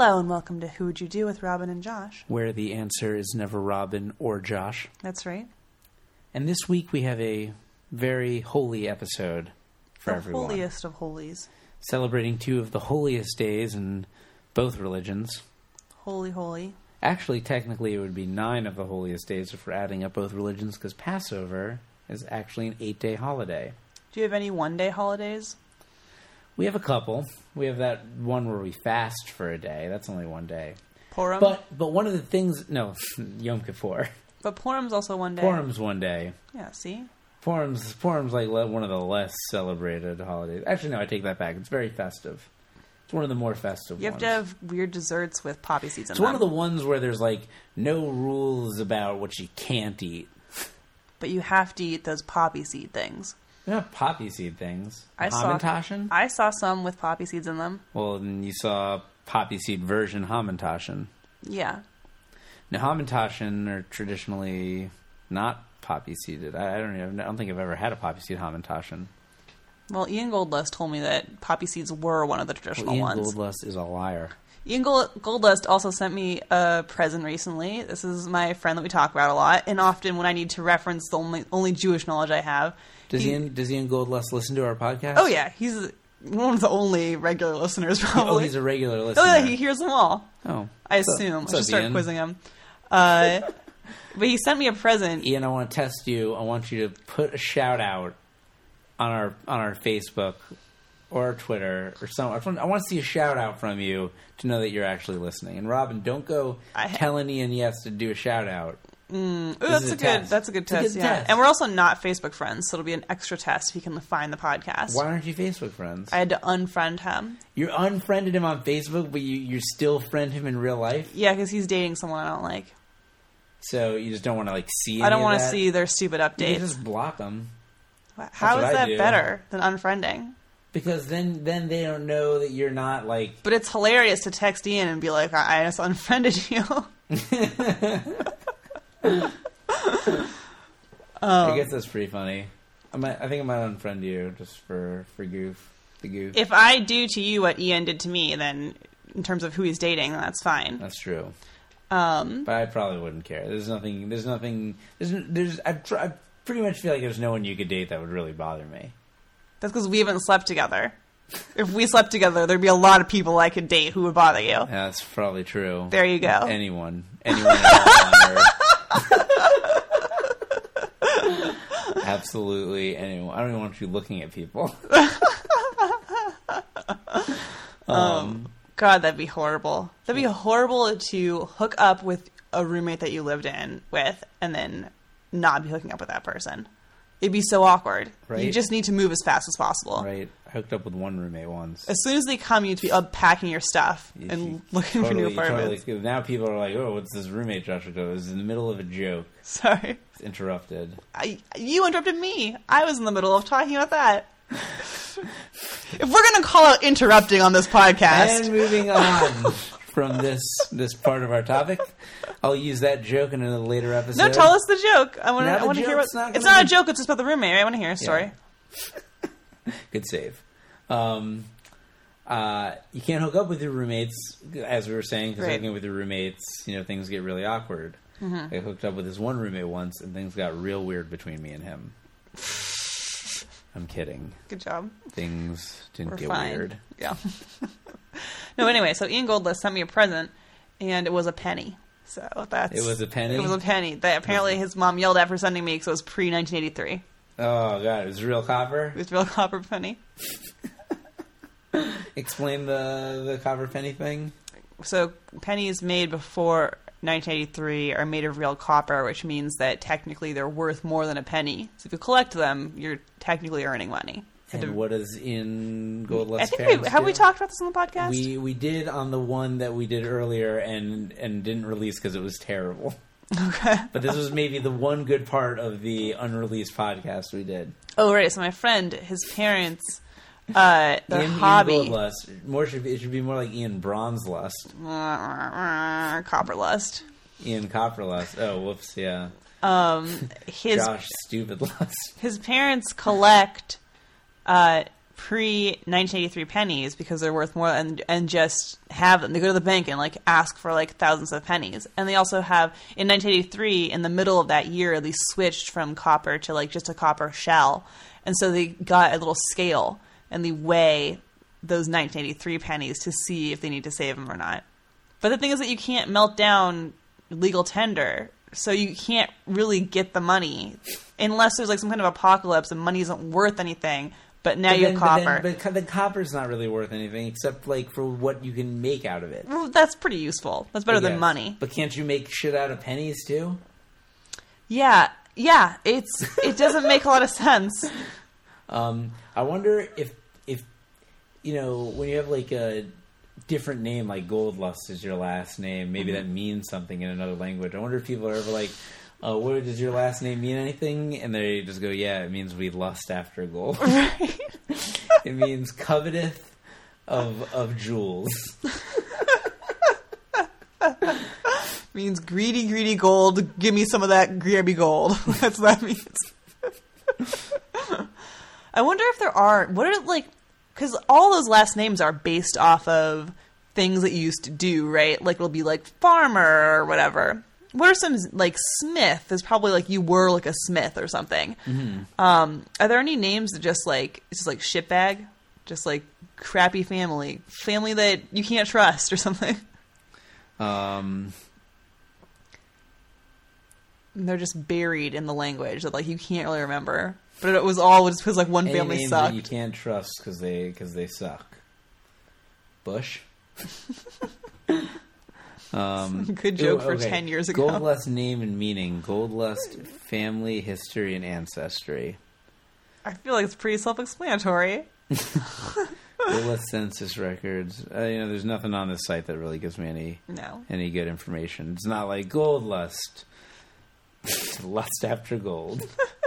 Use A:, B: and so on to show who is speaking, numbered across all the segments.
A: Hello and welcome to Who Would You Do with Robin and Josh.
B: Where the answer is never Robin or Josh.
A: That's right.
B: And this week we have a very holy episode for everyone.
A: The holiest of holies.
B: Celebrating two of the holiest days in both religions.
A: Holy.
B: Actually, technically it would be 9 of the holiest days if we're adding up both religions, because Passover is actually an 8-day holiday.
A: Do you have any one-day holidays?
B: We have a couple. We have that one where we fast for a day. That's only one day.
A: Purim?
B: But one of the things... No, Yom Kippur.
A: But Purim's also one day.
B: Purim's one day.
A: Yeah, see?
B: Purim's like one of the less celebrated holidays. Actually, no, I take that back. It's very festive. It's one of the more festive ones.
A: You have to have weird desserts with poppy seeds in
B: It's
A: them.
B: one of the ones where there's like no rules about what you can't eat.
A: But you have to eat those poppy seed things.
B: They're not poppy seed things.
A: I saw some with poppy seeds in them.
B: Well, then you saw poppy seed version Hamantaschen.
A: Yeah.
B: Now, Hamantaschen are traditionally not poppy seeded. I don't think I've ever had a poppy seed Hamantaschen.
A: Well, Ian Goldlust told me that poppy seeds were one of the traditional ones.
B: Ian Goldlust is a liar.
A: Ian Goldlust also sent me a present recently. This is my friend that we talk about a lot, and often when I need to reference the only Jewish knowledge I have.
B: Does Ian Goldlust listen to our podcast?
A: Oh yeah, he's one of the only regular listeners, probably.
B: Oh, he's a regular listener.
A: Oh yeah, he hears them all.
B: Oh,
A: I assume. I should start
B: Ian?
A: quizzing him. But he sent me a present.
B: Ian, I want to test you. I want you to put a shout out on our Facebook or our Twitter or something. I want to see a shout out from you to know that you're actually listening. And Robin, don't go telling Ian yes to do a shout out.
A: Ooh, that's a good test.
B: Test.
A: And we're also not Facebook friends, so it'll be an extra test if he can find the podcast.
B: Why aren't you Facebook friends?
A: I had to unfriend him.
B: You unfriended him on Facebook, but you still friend him in real life?
A: Yeah, because he's dating someone I don't like.
B: So you just don't want to see any
A: I don't
B: want to
A: see their stupid updates.
B: You can just block them.
A: How is that better than unfriending?
B: Because then they don't know that you're not like...
A: But it's hilarious to text Ian and be like, I just unfriended you.
B: I guess that's pretty funny. I think I might unfriend you just for the goof.
A: If I do to you what Ian did to me, then in terms of who he's dating, that's fine.
B: That's true. But I probably wouldn't care. I pretty much feel like there's no one you could date that would really bother me.
A: That's because we haven't slept together. If we slept together, there'd be a lot of people I could date who would bother you.
B: Yeah, that's probably true.
A: There you go.
B: Anyone at all on Earth. Absolutely anyone. I don't even want you looking at people.
A: God, that'd be horrible. That'd be horrible to hook up with a roommate that you lived in with and then not be hooking up with that person. It'd be so awkward.
B: Right?
A: You just need to move as fast as possible.
B: Right. I hooked up with one roommate once.
A: As soon as they come, you need to be unpacking your stuff and looking for new apartments.
B: Now people are like, oh, what's this roommate Josh hooked up with? It was in the middle of a joke.
A: Sorry.
B: It's interrupted.
A: You interrupted me. I was in the middle of talking about that. If we're going to call out interrupting on this podcast...
B: And moving on from this part of our topic, I'll use that joke in a later episode.
A: No, tell us the joke. I want to hear what... It's not a joke, it's just about the roommate. I want to hear a story.
B: Yeah. Good save. You can't hook up with your roommates, as we were saying, because hooking up with your roommates, things get really awkward. Mm-hmm. I hooked up with this one roommate once, and things got real weird between me and him. I'm kidding.
A: Good job.
B: Things didn't get
A: fine.
B: Weird.
A: Yeah. No, anyway, so Ian Goldlust sent me a present, and it was a penny. So that's...
B: It was a penny?
A: It was a penny that apparently his mom yelled at for sending me because it was pre-1983.
B: Oh, God. It was real copper?
A: It was real copper penny.
B: Explain the copper penny thing.
A: So pennies made before 1983 are made of real copper, which means that technically they're worth more than a penny. So if you collect them, you're technically earning money.
B: And what is Ian Goldlust's
A: Have we talked about this on the podcast?
B: We did on the one that we did earlier and didn't release because it was terrible.
A: Okay.
B: But this was maybe the one good part of the unreleased podcast we did.
A: Oh, right. So my friend, his parents, their hobby...
B: Ian Goldlust. It should be more like Ian Bronzelust.
A: Copperlust.
B: Ian Copperlust. Oh, whoops, yeah.
A: Josh
B: Stupid Lust.
A: His parents collect pre-1983 pennies because they're worth more, and just have them. They go to the bank and like ask for like thousands of pennies. And they also have, in 1983, in the middle of that year, they switched from copper to like just a copper shell. And so they got a little scale and they weigh those 1983 pennies to see if they need to save them or not. But the thing is that you can't melt down legal tender, so you can't really get the money unless there's like some kind of apocalypse and money isn't worth anything. But now you have copper.
B: But the copper's not really worth anything except like for what you can make out of it.
A: Well, that's pretty useful. That's better than money.
B: But can't you make shit out of pennies too?
A: Yeah. It doesn't make a lot of sense.
B: I wonder if you know, when you have like a different name, like Gold Lust is your last name, maybe that means something in another language. I wonder if people are ever like, what does your last name mean anything? And they just go, yeah, it means we lust after gold.
A: Right.
B: It means coveteth of jewels.
A: Means greedy gold. Give me some of that grabby gold. That's what that means. I wonder if there are, what are like, because all those last names are based off of things that you used to do, right? Like it'll be like farmer or whatever. What are some, like Smith is probably like you were like a Smith or something. Mm-hmm. Are there any names that just like, it's just like shitbag? Just like crappy family that you can't trust or something? They're just buried in the language that like you can't really remember. But it was all just because like one
B: Any
A: family
B: names
A: sucked.
B: that you can't trust because they suck. Bush.
A: Good joke for 10 years ago.
B: Gold Lust name and meaning. Gold Lust family history and ancestry.
A: I feel like it's pretty self-explanatory.
B: Gold Lust census records. There's nothing on this site that really gives me any good information. It's not like Gold Lust. Lust after gold.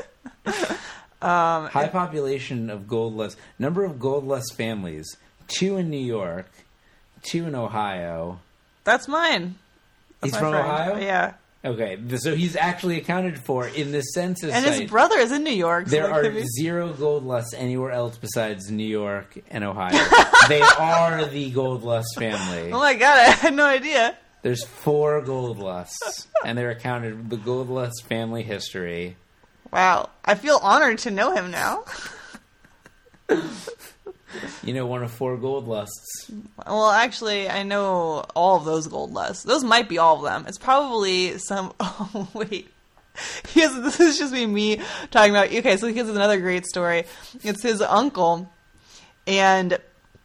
B: High population of Gold Lust. Number of Gold Lust families. 2 in New York. 2 in Ohio.
A: That's mine.
B: He's from Ohio?
A: Yeah.
B: Okay, so he's actually accounted for in this census
A: and
B: site.
A: his brother is in New York.
B: There are 0 Gold Lusts anywhere else besides New York and Ohio. They are the Gold Lust family.
A: Oh my god, I had no idea.
B: There's 4 Gold Lusts, and they're accounted the Gold Lust family history.
A: Wow, I feel honored to know him now.
B: You know one of 4 Gold Lusts.
A: Well, actually, I know all of those Gold Lusts. Those might be all of them. It's probably some... Oh, wait. This is just me talking about... Okay, so here's another great story. It's his uncle, and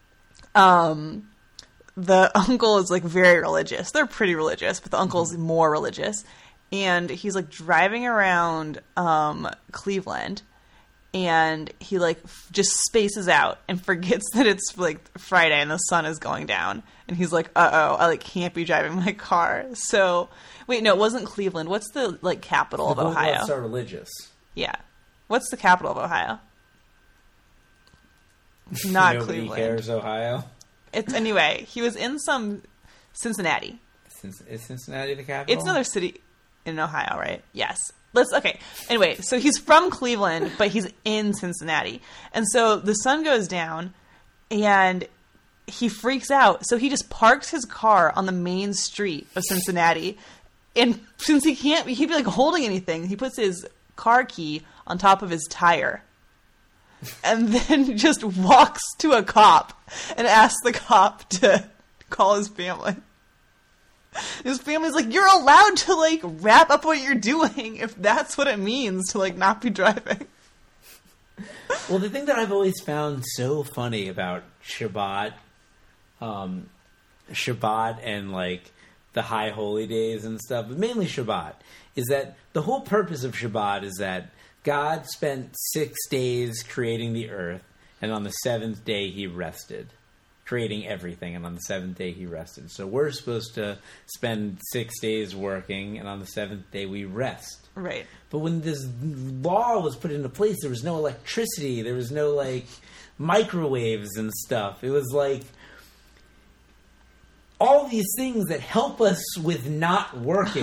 A: the uncle is, like, very religious. They're pretty religious, but the uncle's more religious. And he's, like, driving around Cleveland, and he, like, just spaces out and forgets that it's, like, Friday and the sun is going down. And he's like, uh-oh, I, like, can't be driving my car. So, wait, no, it wasn't Cleveland. What's the, like, capital of Ohio?
B: The Gold are religious.
A: Yeah. What's the capital of Ohio? Not
B: Nobody
A: Cleveland.
B: cares, Ohio?
A: Anyway, he was in some Cincinnati.
B: Is Cincinnati the capital?
A: It's another city in Ohio, right? Yes. Anyway, so he's from Cleveland, but he's in Cincinnati. And so the sun goes down and he freaks out. So he just parks his car on the main street of Cincinnati. And since he can't be like holding anything, he puts his car key on top of his tire. And then just walks to a cop and asks the cop to call his family. His family's like, you're allowed to, like, wrap up what you're doing if that's what it means to, like, not be driving.
B: Well, the thing that I've always found so funny about Shabbat and, like, the high holy days and stuff, but mainly Shabbat, is that the whole purpose of Shabbat is that God spent 6 days creating the earth, and on the 7th day he rested. Creating everything, and on the 7th day he rested. So we're supposed to spend 6 days working, and on the 7th day we rest.
A: Right.
B: But when this law was put into place, there was no electricity, there was no, like, microwaves and stuff. It was like all these things that help us with not working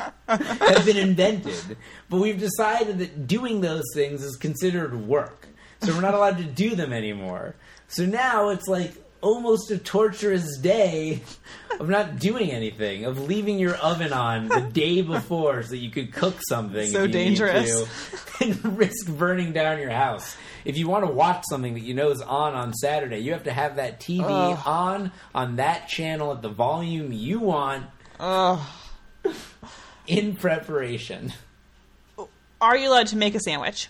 B: have been invented. But we've decided that doing those things is considered work. So we're not allowed to do them anymore. So now it's like almost a torturous day of not doing anything, of leaving your oven on the day before so that you could cook something.
A: So
B: if you
A: dangerous.
B: need to, and risk burning down your house. If you want to watch something that you know is on Saturday, you have to have that TV on that channel at the volume you want in preparation.
A: Are you allowed to make a sandwich?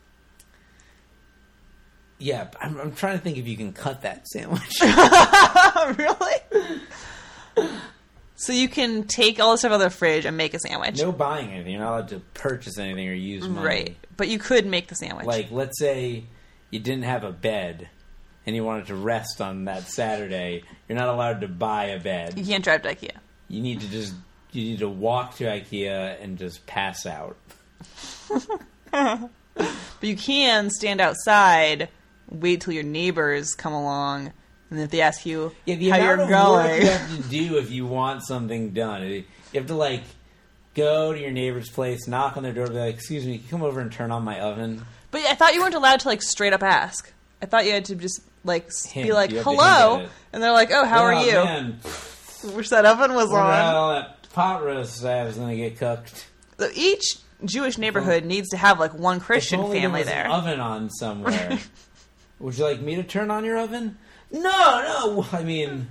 B: Yeah, I'm trying to think if you can cut that sandwich.
A: Really? So you can take all the stuff out of the fridge and make a sandwich.
B: No buying anything. You're not allowed to purchase anything or use money.
A: Right. But you could make the sandwich.
B: Like, let's say you didn't have a bed and you wanted to rest on that Saturday. You're not allowed to buy a bed.
A: You can't drive to IKEA.
B: You need to walk to IKEA and just pass out.
A: But you can stand outside, wait till your neighbors come along, and if they ask you how you're going.
B: Work you have to do if you want something done. You have to, like, go to your neighbor's place, knock on their door, be like, excuse me, can you come over and turn on my oven?
A: But I thought you weren't allowed to, like, straight up ask. I thought you had to just, like,
B: Hint.
A: be like,
B: You have to
A: hello,
B: hint at it.
A: and they're like, oh, how are you?
B: Man,
A: Wish that oven was
B: wonder how
A: on.
B: all that pot roast I was going to get cooked.
A: So each Jewish neighborhood needs to have, like, one Christian
B: If only
A: family
B: there
A: there.
B: was an oven on somewhere. Would you like me to turn on your oven? No. I mean,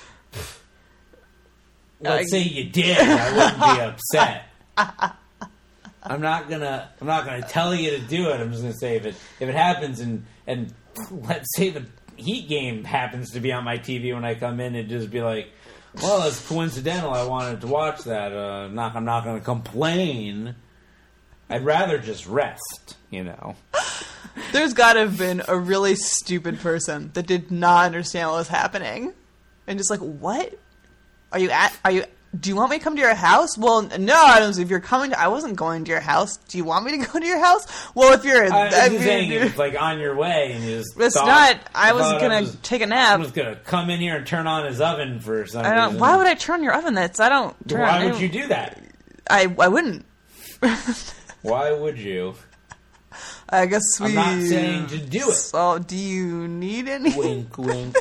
B: let's say you did. I wouldn't be upset. I'm not gonna tell you to do it. I'm just gonna say if it happens and let's say the Heat game happens to be on my TV when I come in, it'd just be like, well, it's coincidental. I wanted to watch that. I'm not gonna complain. I'd rather just rest, you know.
A: There's got to have been a really stupid person that did not understand what was happening. And just like, what? Do you want me to come to your house? Well, no, I don't. If you're coming to, I wasn't going to your house. Do you want me to go to your house? Well, if you're,
B: I'm just saying, it's like on your way and you just
A: it's not, I was going to take a nap.
B: I was going to come in here and turn on his oven for some reason.
A: Why would I turn on your oven?
B: Why would you do that?
A: I wouldn't.
B: Why would you?
A: I guess
B: I'm not saying to do it.
A: So, do you need any?
B: Wink, wink.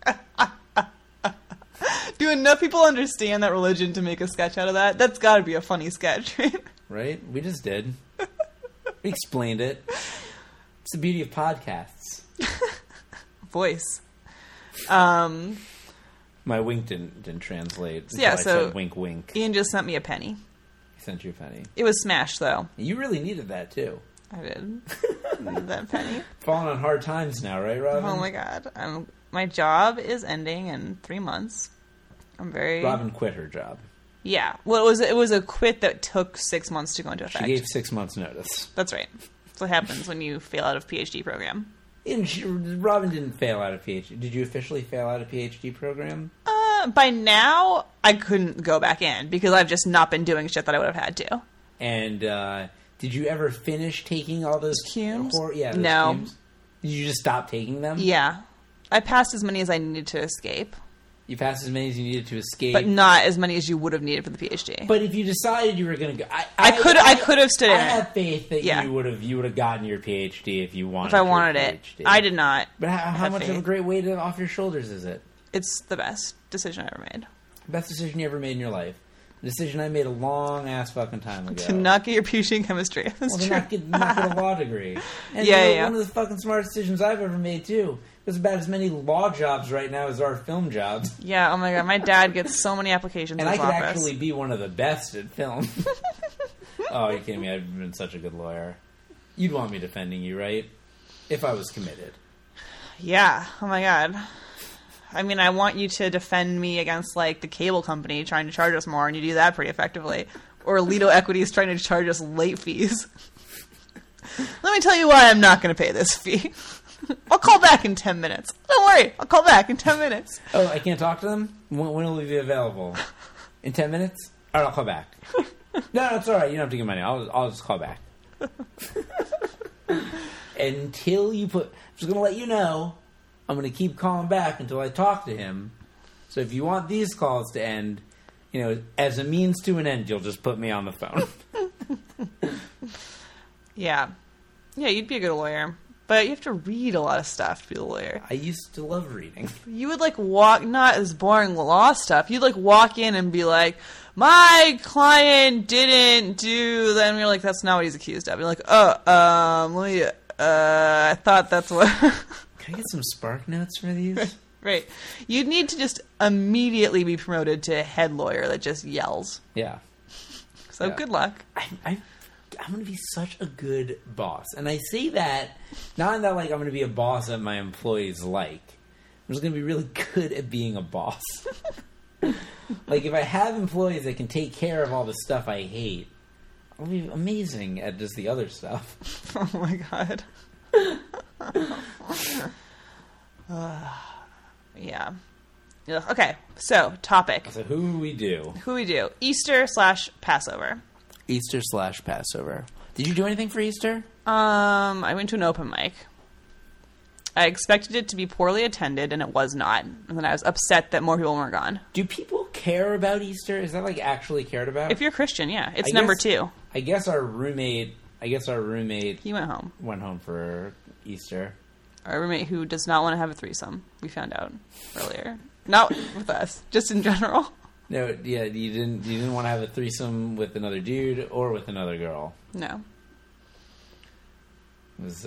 A: Do enough people understand that religion to make a sketch out of that? That's got to be a funny sketch, right?
B: Right? We just did. We explained it. It's the beauty of podcasts.
A: Voice.
B: My wink didn't translate.
A: So yeah,
B: I said wink, wink.
A: Ian just sent me a penny.
B: He sent you a penny.
A: It was smashed, though.
B: You really needed that, too.
A: I did. Need that penny.
B: Falling on hard times now, right, Robin?
A: Oh my god. My job is ending in 3 months.
B: Robin quit her job.
A: Yeah. Well, it was a quit that took 6 months to go into effect.
B: She gave 6 months notice.
A: That's right. That's what happens when you fail out of PhD program.
B: And Robin didn't fail out of PhD. Did you officially fail out of PhD program?
A: By now, I couldn't go back in because I've just not been doing shit that I would have had to.
B: And did you ever finish taking all those
A: cumes?
B: No. Cumes? Did you just stop taking them?
A: Yeah. I passed as many as I needed to escape.
B: You passed as many as you needed to escape,
A: but not as many as you would have needed for the PhD.
B: But if you decided you were going to go,
A: I could have stood in it.
B: I have faith that you would have gotten your PhD if you wanted.
A: If I wanted it, I did not.
B: But how much of a great weight off your shoulders is it?
A: It's the best decision I ever made.
B: Best decision you ever made in your life. A decision I made a long ass fucking time ago.
A: To not get your PhD in chemistry. That's true.
B: Not get a law degree. And one of the fucking smartest decisions I've ever made too. There's about as many law jobs right now as our film jobs.
A: Yeah, oh my god, my dad gets so many applications
B: and
A: in his
B: I could
A: office.
B: actually be one of the best at film. Oh, you're kidding me. I've been such a good lawyer. You'd want me defending you, right? If I was committed.
A: Yeah, oh my god. I mean, I want you to defend me against, like, the cable company trying to charge us more, and you do that pretty effectively. Or Lido Equities trying to charge us late fees. Let me tell you why I'm not going to pay this fee. I'll call back in 10 minutes. Don't worry, I'll call back in 10 minutes.
B: Oh, I can't talk to them? When will we be available? In 10 minutes? All right, I'll call back. No, it's all right. You don't have to give money. I'll just call back. Until you put... I'm just going to let you know... I'm going to keep calling back until I talk to him. So if you want these calls to end, as a means to an end, you'll just put me on the phone.
A: Yeah. Yeah, you'd be a good lawyer. But you have to read a lot of stuff to be a lawyer.
B: I used to love reading.
A: You would, like, not as boring law stuff. You'd, like, walk in and be like, my client didn't do... Then you're like, that's not what he's accused of. You're like, let me... I thought that's what...
B: Can I get some Spark Notes for these?
A: Right. You'd need to just immediately be promoted to head lawyer that just yells.
B: Yeah.
A: So good luck.
B: I'm going to be such a good boss. And I say that, not in that, like, I'm going to be a boss that my employees like. I'm just going to be really good at being a boss. Like, if I have employees that can take care of all the stuff I hate, I'll be amazing at just the other stuff.
A: Oh, my God. Yeah. Okay, so, topic.
B: So, who we do?
A: Easter/Passover.
B: Easter/Passover. Did you do anything for Easter?
A: I went to an open mic. I expected it to be poorly attended, and it was not. And then I was upset that more people weren't gone.
B: Do people care about Easter? Is that, like, actually cared about?
A: If you're Christian, yeah. It's number 2.
B: I guess our roommate... He
A: went home.
B: Went home for Easter.
A: Our roommate who does not want to have a threesome. We found out earlier. Not with us, just in general.
B: No, yeah, you didn't want to have a threesome with another dude or with another girl.
A: No.
B: It was,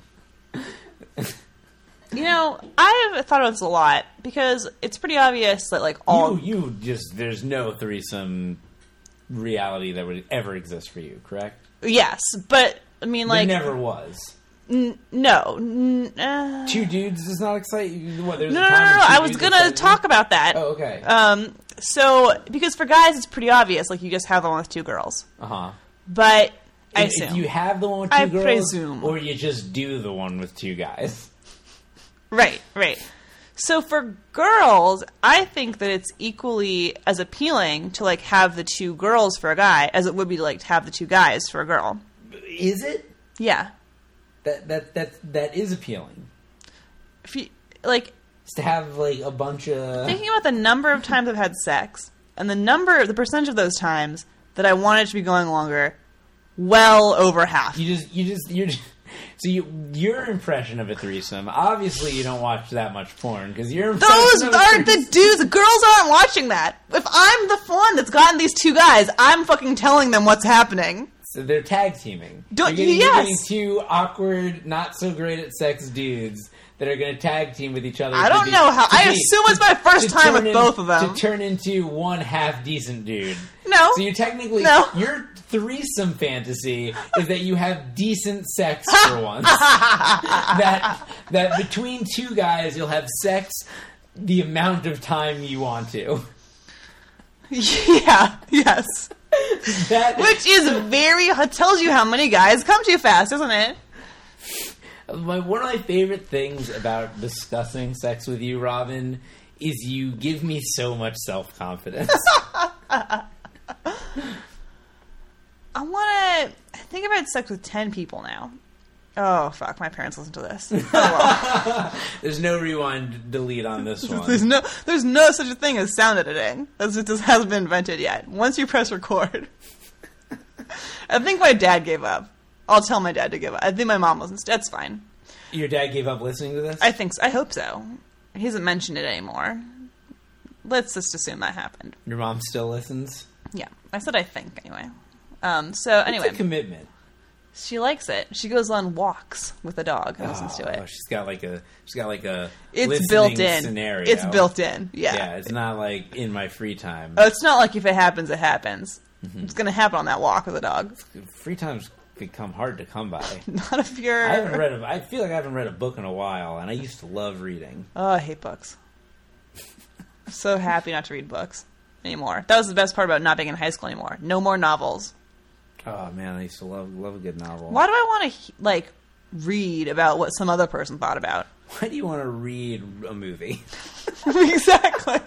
A: You know, I've thought about this a lot because it's pretty obvious that, like, all...
B: there's no threesome reality that would ever exist for you, correct?
A: Yes, but, I mean, like...
B: There never was.
A: No.
B: 2 dudes does not excite you? What, there's
A: no,
B: a time
A: no,
B: when 2
A: I was
B: dudes
A: going to
B: excite
A: talk
B: you?
A: about that.
B: Oh, okay.
A: So, because for guys, it's pretty obvious. Like, you just have the one with 2 girls.
B: Uh-huh.
A: But, I assume.
B: If you have the one with 2 girls,
A: presume.
B: Or you just do the one with 2 guys.
A: Right. So for girls, I think that it's equally as appealing to, like, have the 2 girls for a guy as it would be to, like, to have the 2 guys for a girl.
B: Is it?
A: Yeah.
B: That is appealing.
A: If you, like...
B: To have, like, a bunch of...
A: Thinking about the number of times I've had sex, and the percentage of those times that I wanted it to be going longer, well over half.
B: So your impression of a threesome, obviously you don't watch that much porn, because your
A: impression Those aren't the dudes, the girls aren't watching that. If I'm the one that's gotten these 2 guys, I'm fucking telling them what's happening.
B: So they're tag teaming.
A: You're
B: getting 2 awkward, not so great at sex dudes that are going to tag team with each other.
A: I don't know how. I assume it's my first time with both of them.
B: To turn into one half decent dude.
A: No.
B: So you technically, your threesome fantasy is that you have decent sex for once. that between 2 guys you'll have sex the amount of time you want to.
A: Yeah. Yes. Which tells you how many guys come too fast, doesn't it?
B: One of my favorite things about discussing sex with you, Robin, is you give me so much self-confidence.
A: I think I've had sex with 10 people now. Oh, fuck, my parents listen to this. Oh, well.
B: There's no rewind delete on this one.
A: There's no such a thing as sound editing. It just hasn't been invented yet. Once you press record. I think my dad gave up. I'll tell my dad to give up. I think my mom wasn't. That's fine.
B: Your dad gave up listening to this?
A: I think so. I hope so. He hasn't mentioned it anymore. Let's just assume that happened.
B: Your mom still listens?
A: Yeah. I said I think, anyway. So, anyway.
B: It's a commitment.
A: She likes it. She goes on walks with a dog and listens to it.
B: She's got like a
A: it's built in
B: scenario.
A: It's built in. Yeah.
B: Yeah, it's not like in my free time.
A: It's not like if it happens, it happens. Mm-hmm. It's going to happen on that walk with a dog.
B: Free time's become hard to come by.
A: Not if you're...
B: I feel like I haven't read a book in a while, and I used to love reading.
A: Oh, I hate books. I'm so happy not to read books anymore. That was the best part about not being in high school anymore. No more novels.
B: Oh, man, I used to love a good novel.
A: Why do I want to, read about what some other person thought about?
B: Why do you want to read a movie?
A: Exactly.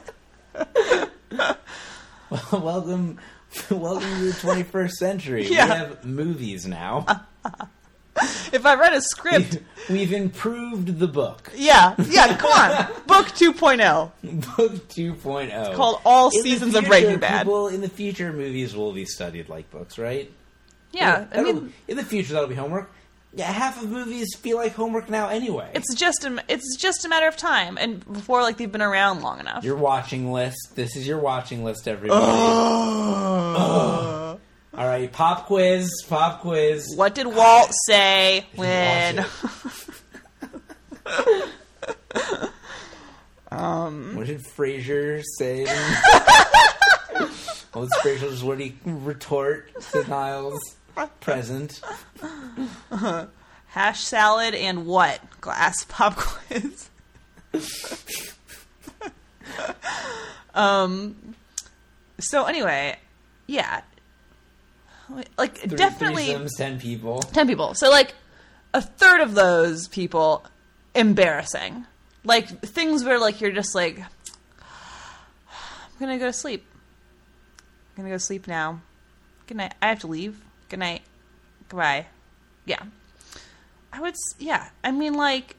B: Welcome to the 21st century.
A: Yeah.
B: We have movies now.
A: If I read a script...
B: We've improved the book.
A: Yeah, come on. Book 2.0.
B: Book 2.0.
A: It's called All Seasons of Breaking Bad.
B: In the future, movies will be studied like books, right?
A: Yeah.
B: In the future, that'll be homework. half of movies feel like homework now anyway.
A: It's just a matter of time, and before like they've been around long enough.
B: Your watching list. This is your watching list, everybody. All right, pop quiz.
A: What did Walt say when?
B: What did Frasier say? What was Frasier's witty retort to Niles? Present.
A: Hash salad and what? Glass pop quiz. So anyway, yeah. Like, definitely...
B: Threesomes, 10 people.
A: 10 people. So, like, a third of those people, embarrassing. Like, things where, like, you're just like, I'm gonna go to sleep. I'm gonna go to sleep now. Good night. I have to leave. Good night. Goodbye. Yeah. Yeah. I mean, like,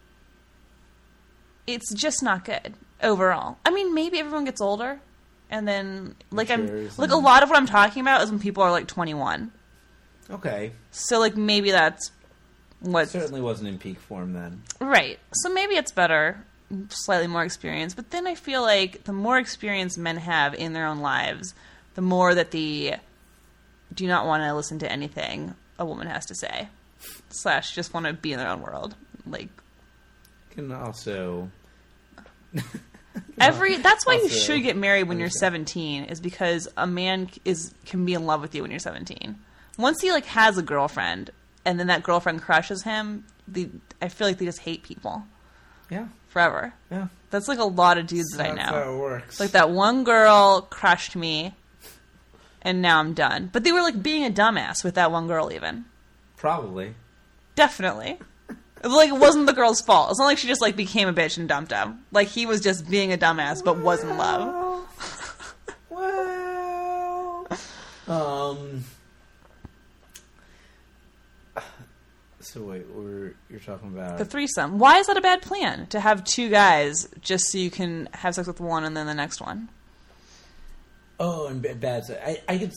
A: it's just not good overall. I mean, maybe everyone gets older. And then, like, a lot of what I'm talking about is when people are, like, 21.
B: Okay.
A: So, like, maybe that's what...
B: Certainly wasn't in peak form then.
A: Right. So maybe it's better, slightly more experience. But then I feel like the more experience men have in their own lives, the more that they do not want to listen to anything a woman has to say. / just want to be in their own world. Like...
B: Can also...
A: That's why you should get married when you're 17, is because a man can be in love with you when you're 17. Once he like has a girlfriend and then that girlfriend crushes him, I feel like they just hate people.
B: Yeah.
A: Forever.
B: Yeah.
A: That's like a lot of dudes that I know.
B: That's how it works.
A: Like that one girl crushed me and now I'm done. But they were like being a dumbass with that one girl even.
B: Probably.
A: Definitely. Like, it wasn't the girl's fault. It's not like she just, like, became a bitch and dumped him. Like, he was just being a dumbass, but was in love.
B: So wait, you're talking about...
A: The threesome. Why is that a bad plan? To have two guys just so you can have sex with one and then the next one?
B: Oh, and bad... I could...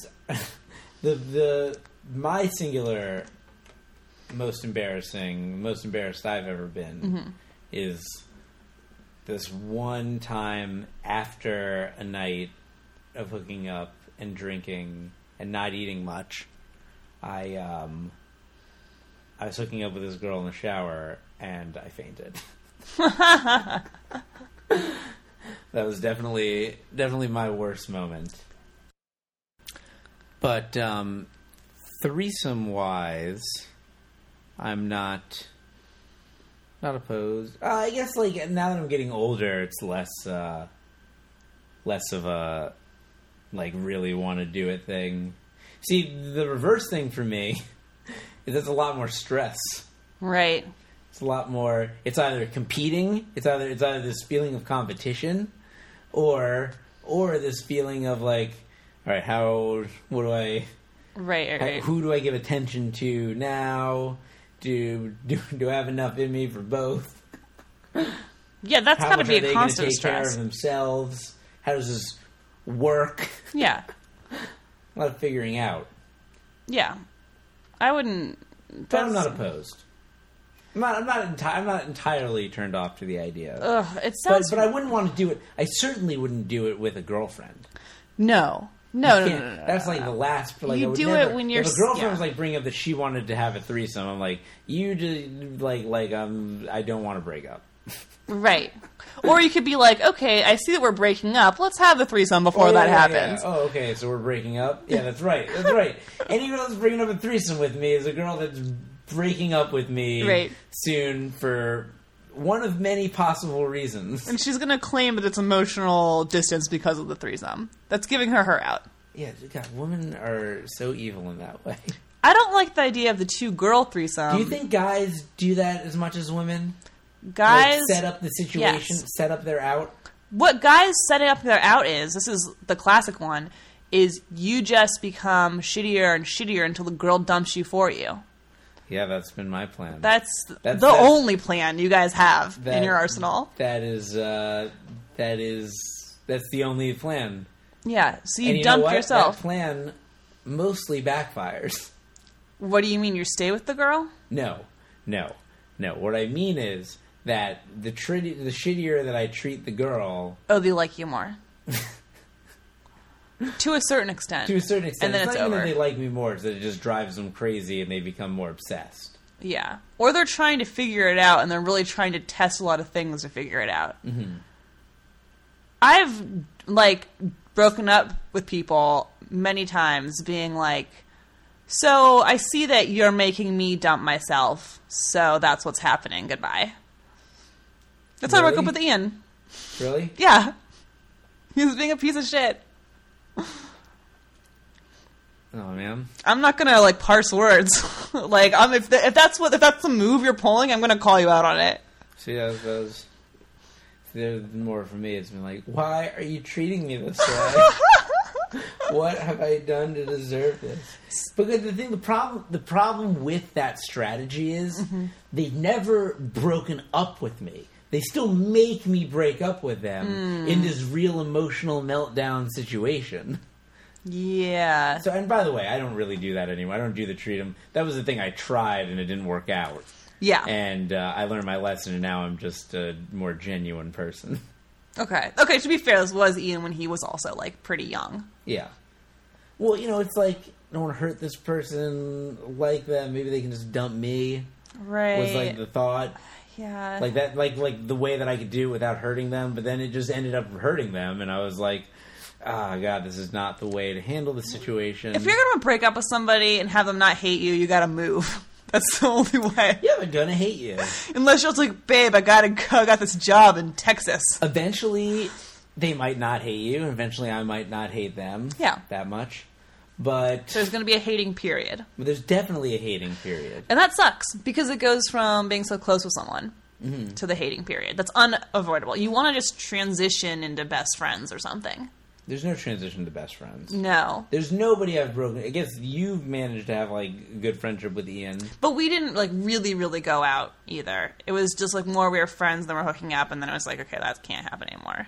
B: My singular... most embarrassed I've ever been is this one time after a night of hooking up and drinking and not eating much. I was hooking up with this girl in the shower and I fainted. That was definitely my worst moment. But threesome wise, I'm not opposed. I guess, like, now that I'm getting older, it's less of a, like, really want to do it thing. See, the reverse thing for me is it's a lot more stress.
A: Right.
B: It's a lot more, it's either competing, it's either this feeling of competition, or this feeling of, like, all right, what do I...
A: Right.
B: Who do I give attention to now? Do I have enough in me for both?
A: Yeah, that's got to be a constant
B: take
A: stress.
B: Care of themselves? How does this work?
A: Yeah,
B: a lot of figuring out.
A: Yeah, I wouldn't.
B: But I'm not opposed. I'm not entirely turned off to the idea.
A: It sounds.
B: But I wouldn't want to do it. I certainly wouldn't do it with a girlfriend.
A: No.
B: That's like the last. Like,
A: you do it when you're.
B: If a girlfriend was like bringing up that she wanted to have a threesome, I'm like, you just I don't want to break up.
A: Right. Or you could be like, okay, I see that we're breaking up. Let's have the threesome before that happens.
B: Yeah. Oh, okay, so we're breaking up? Yeah, that's right. That's right. Any girl that's bringing up a threesome with me is a girl that's breaking up with me soon for one of many possible reasons.
A: And she's going to claim that it's emotional distance because of the threesome. That's giving her out.
B: Yeah, God, women are so evil in that way.
A: I don't like the idea of the two-girl threesome.
B: Do you think guys do that as much as women?
A: Guys...
B: Like set up the situation, set up their out?
A: What guys setting up their out this is the classic one, is you just become shittier and shittier until the girl dumps you for you.
B: Yeah, that's been my plan.
A: That's the only plan you guys have in your arsenal.
B: That's the only plan.
A: Yeah, so you dump yourself.
B: That plan mostly backfires.
A: What do you mean? You stay with the girl?
B: No. What I mean is that the shittier that I treat the girl...
A: Oh, they like you more. To a certain extent.
B: To a certain extent.
A: And then
B: it's
A: it's
B: not
A: over.
B: even that they like me more, it's that it just drives them crazy and they become more obsessed.
A: Yeah. Or they're trying to figure it out and they're really trying to test a lot of things to figure it out.
B: Mm-hmm.
A: I've, like, broken up with people many times being like, so I see that you're making me dump myself, so that's what's happening. Goodbye. That's how I broke up with Ian.
B: Really?
A: Yeah. He was being a piece of shit.
B: Oh, man.
A: I'm not gonna, like, parse words. Like, if that's the move you're pulling, I'm gonna call you out on it.
B: See, those... There's more for me. It's been like, why are you treating me this way? What have I done to deserve this? Because the problem with that strategy is they've never broken up with me. They still make me break up with them in this real emotional meltdown situation.
A: Yeah.
B: So, and by the way, I don't really do that anymore. I don't do the treat them. That was the thing I tried and it didn't work out.
A: Yeah.
B: And I learned my lesson, and now I'm just a more genuine person.
A: Okay, to be fair, this was Ian when he was also, like, pretty young.
B: Yeah. Well, it's like, I don't want to hurt this person like that. Maybe they can just dump me.
A: Right.
B: Was, like, the thought.
A: Yeah.
B: Like that, like the way that I could do it without hurting them, but then it just ended up hurting them, and I was like, God, this is not the way to handle the situation.
A: If you're going to break up with somebody and have them not hate you, you got to move. That's the only way.
B: Yeah, they're gonna hate you.
A: Unless you're just like, babe, I got this job in Texas.
B: Eventually, they might not hate you. And eventually, I might not hate them.
A: Yeah.
B: That much. But
A: there's going to be a hating period.
B: But there's definitely a hating period.
A: And that sucks, because it goes from being so close with someone to the hating period. That's unavoidable. You want to just transition into best friends or something.
B: There's no transition to best friends.
A: No.
B: There's nobody I've broken... I guess you've managed to have, like, a good friendship with Ian.
A: But we didn't, like, really, really go out, either. It was just, like, more we were friends, then we're hooking up, and then it was like, okay, that can't happen anymore.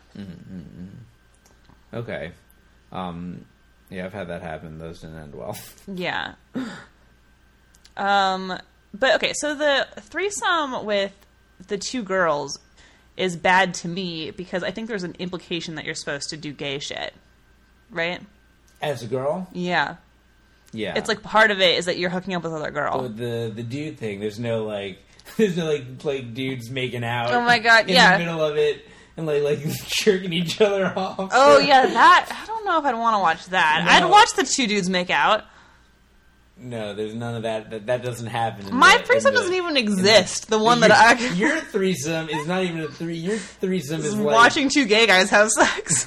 B: Okay. Yeah, I've had that happen. Those didn't end well.
A: Yeah. But, okay, so the threesome with the two girls is bad to me because I think there's an implication that you're supposed to do gay shit. Right?
B: As a girl?
A: Yeah.
B: Yeah.
A: It's like part of it is that you're hooking up with another girl.
B: But the dude thing, there's no like dudes making out.
A: Oh my God,
B: in
A: yeah.
B: the middle of it and like jerking each other off.
A: Oh yeah, that I don't know if I'd want to watch that.
B: No.
A: I'd watch the two dudes make out.
B: No, there's none of that. That doesn't happen.
A: My threesome doesn't even exist. The one that I...
B: Your threesome is not even a three. Your threesome is like...
A: watching two gay guys have sex.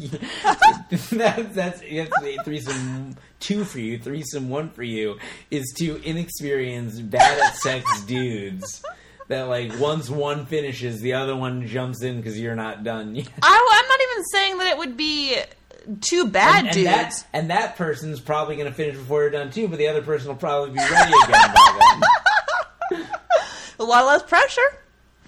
B: that's threesome 2 for you. Threesome 1 for you is two inexperienced, bad at sex dudes that, like, once one finishes, the other one jumps in because you're not done yet.
A: I'm not even saying that it would be... two bad dudes.
B: And that person's probably going to finish before you're done too, but the other person will probably be ready again by then.
A: A lot less pressure.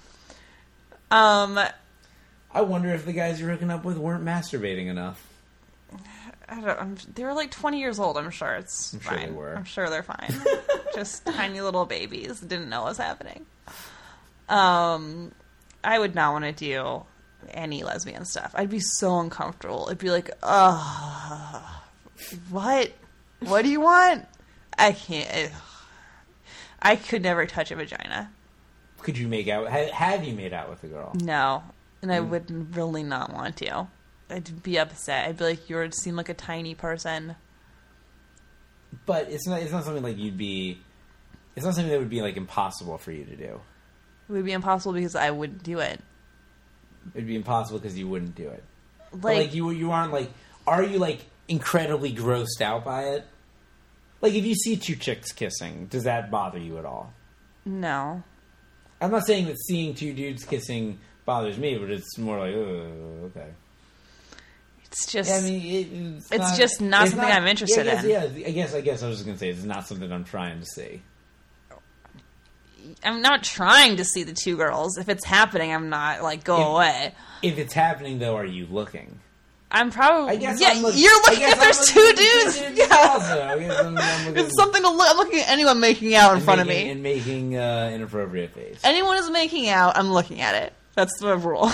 B: I wonder if the guys you're hooking up with weren't masturbating enough.
A: They were like 20 years old, I'm sure it's
B: I'm
A: fine.
B: sure they were.
A: I'm sure they're fine. Just tiny little babies. Didn't know what was happening. I would not want to do any lesbian stuff. I'd be so uncomfortable. It'd be like, what? What do you want? I can't. I could never touch a vagina.
B: Could you make out? Have you made out with a girl?
A: No. And I would really not want to. I'd be upset. I'd be like, you seem like a tiny person.
B: But it's not something like you'd be... It's not something that would be, like, impossible for you to do.
A: It would be impossible because I wouldn't do it.
B: It'd be impossible because you wouldn't do it.
A: Like
B: you aren't, like... Are you, like, incredibly grossed out by it? Like, if you see two chicks kissing, does that bother you at all?
A: No.
B: I'm not saying that seeing two dudes kissing bothers me, but it's more like, oh, okay.
A: It's just...
B: I mean,
A: it's just not something I'm interested in.
B: Yeah, I guess I was just going to say it's not something I'm trying to see.
A: I'm not trying to see the two girls. If it's happening, I'm not, like, go away.
B: If it's happening, though, are you looking?
A: I'm probably...
B: I guess
A: yeah, you're looking at there's two dudes. Yeah.
B: Also. I guess I'm
A: it's something to look... I'm looking at anyone making out in front of me.
B: And making an inappropriate face.
A: Anyone is making out, I'm looking at it. That's the rule.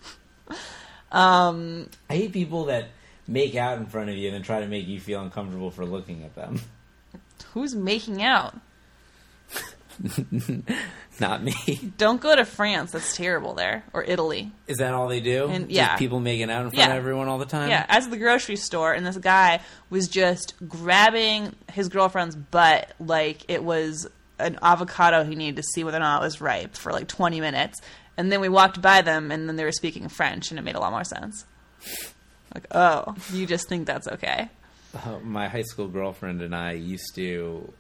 B: I hate people that make out in front of you and then try to make you feel uncomfortable for looking at them.
A: Who's making out?
B: Not me.
A: Don't go to France. That's terrible there. Or Italy.
B: Is that all they do?
A: And,
B: just people making out in front of everyone all the time?
A: Yeah, I was at the grocery store, and this guy was just grabbing his girlfriend's butt like it was an avocado he needed to see whether or not it was ripe for like 20 minutes. And then we walked by them, and then they were speaking French, and it made a lot more sense. Like, oh, you just think that's okay.
B: My high school girlfriend and I used to...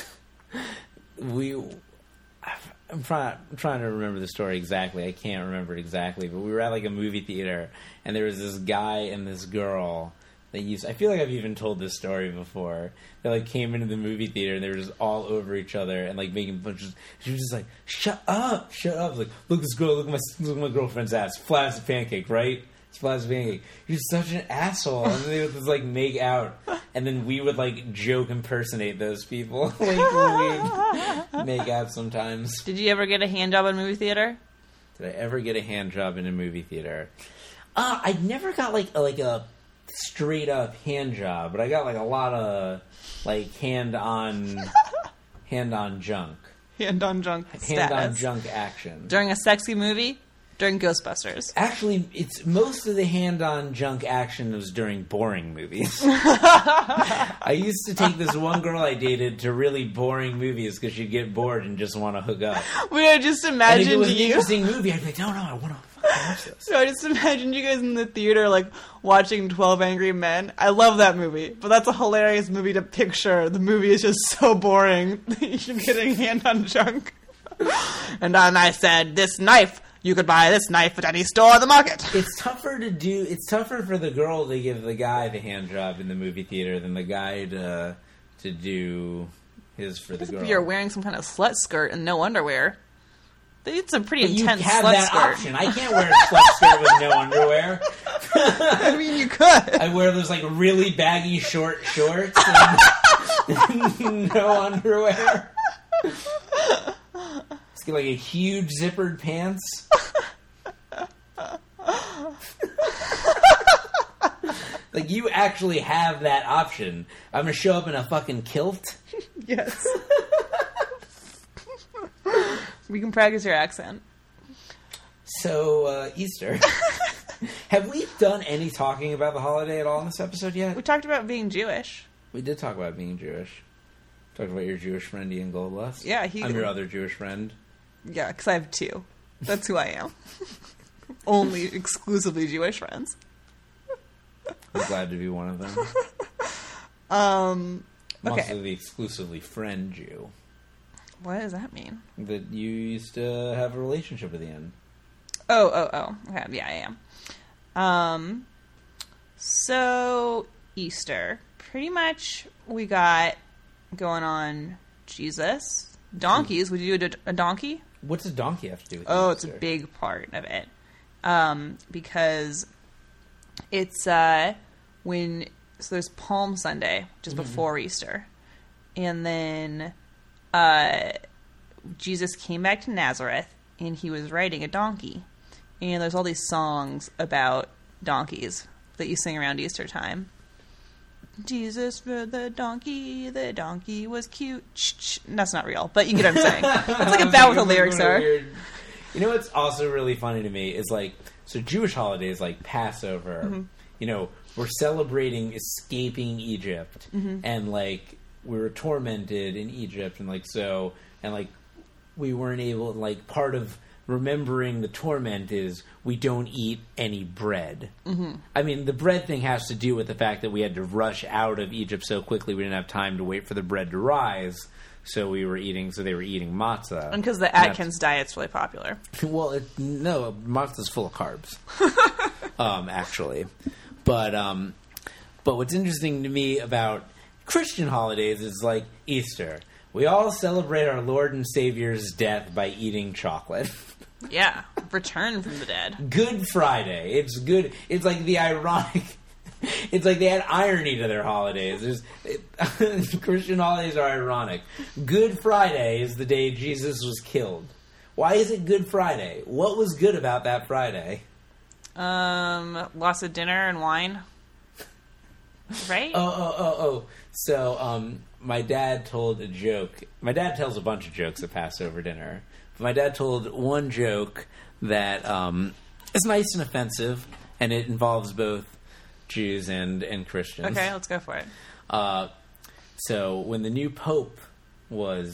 B: I'm trying to remember the story exactly. I can't remember it exactly, but we were at like a movie theater, and there was this guy and this girl that used... I feel like I've even told this story before. They like came into the movie theater, and they were just all over each other and like making bunches... She was just like, shut up. Like, look this girl, look at my girlfriend's ass. Flat as a pancake, right? It's flat as a pancake. You're such an asshole. And then they would just like make out, and then we would like joke impersonate those people. Like we make out sometimes.
A: Did you ever get a hand job in a movie theater?
B: Did I ever get a hand job in a movie theater? I never got like a straight up hand job, but I got like a lot of like hand on junk. Hand on junk status. Hand on junk action.
A: During a sexy movie? During Ghostbusters.
B: Actually, it's most of the hand-on junk action was during boring movies. I used to take this one girl I dated to really boring movies because she'd get bored and just want to hook up.
A: I just imagined you...
B: And if it was an interesting movie, I'd be like, no, I want to watch this.
A: So I just imagined you guys in the theater, like, watching 12 Angry Men. I love that movie, but that's a hilarious movie to picture. The movie is just so boring that you're getting hand-on junk. And then I said, this knife... You could buy this knife at any store on the market.
B: It's tougher for the girl to give the guy the hand job in the movie theater than the guy to do his for the girl.
A: If you're wearing some kind of slut skirt and no underwear, it's a pretty intense
B: you have
A: slut
B: that
A: skirt.
B: Option. I can't wear a slut skirt with no underwear.
A: I mean, you could.
B: I wear those like really baggy short shorts and no underwear. Get like a huge zippered pants. Like you actually have that option. I'm gonna show up in a fucking kilt.
A: Yes. We can practice your accent.
B: So Easter. Have we done any talking about the holiday at all in this episode yet?
A: We talked about being Jewish.
B: We did talk about being Jewish. Talked about your Jewish friend Ian Goldlust.
A: Yeah,
B: I'm your other Jewish friend.
A: Yeah, because I have two. That's who I am. Only exclusively Jewish friends.
B: I'm glad to be one of them.
A: Okay.
B: I'm also the exclusively friend Jew.
A: What does that mean?
B: That you used to have a relationship with Ian.
A: Oh. Okay, yeah, I am. So, Easter. Pretty much we got going on Jesus. Donkeys. Would you do a donkey?
B: What's a donkey have to do with
A: Easter? It's a big part of it. Because it's so there's Palm Sunday, which is before Easter. And then Jesus came back to Nazareth, and he was riding a donkey. And there's all these songs about donkeys that you sing around Easter time. Jesus rode the donkey was cute. That's not real, but you get what I'm saying. It's like about what the lyrics are.
B: You know what's also really funny to me is like, so Jewish holidays like Passover, you know, we're celebrating escaping Egypt, and like we were tormented in Egypt, and like so, and like we weren't able, like part of remembering the torment is we don't eat any bread. I mean, the bread thing has to do with the fact that we had to rush out of Egypt so quickly we didn't have time to wait for the bread to rise. So they were eating matzah.
A: And because the Atkins diet's really popular.
B: Well, no, matzah's full of carbs, actually. But what's interesting to me about Christian holidays is like Easter. We all celebrate our Lord and Savior's death by eating chocolate.
A: Yeah, return from the dead.
B: Good Friday. It's good. It's like the ironic. It's like they had irony to their holidays. Christian holidays are ironic. Good Friday is the day Jesus was killed. Why is it Good Friday? What was good about that Friday?
A: Lots of dinner and wine. Right?
B: Oh. So, my dad told a joke. My dad tells a bunch of jokes at Passover dinner. But my dad told one joke that is nice and offensive, and it involves both Jews and Christians.
A: Okay, let's go for it.
B: So when the new pope was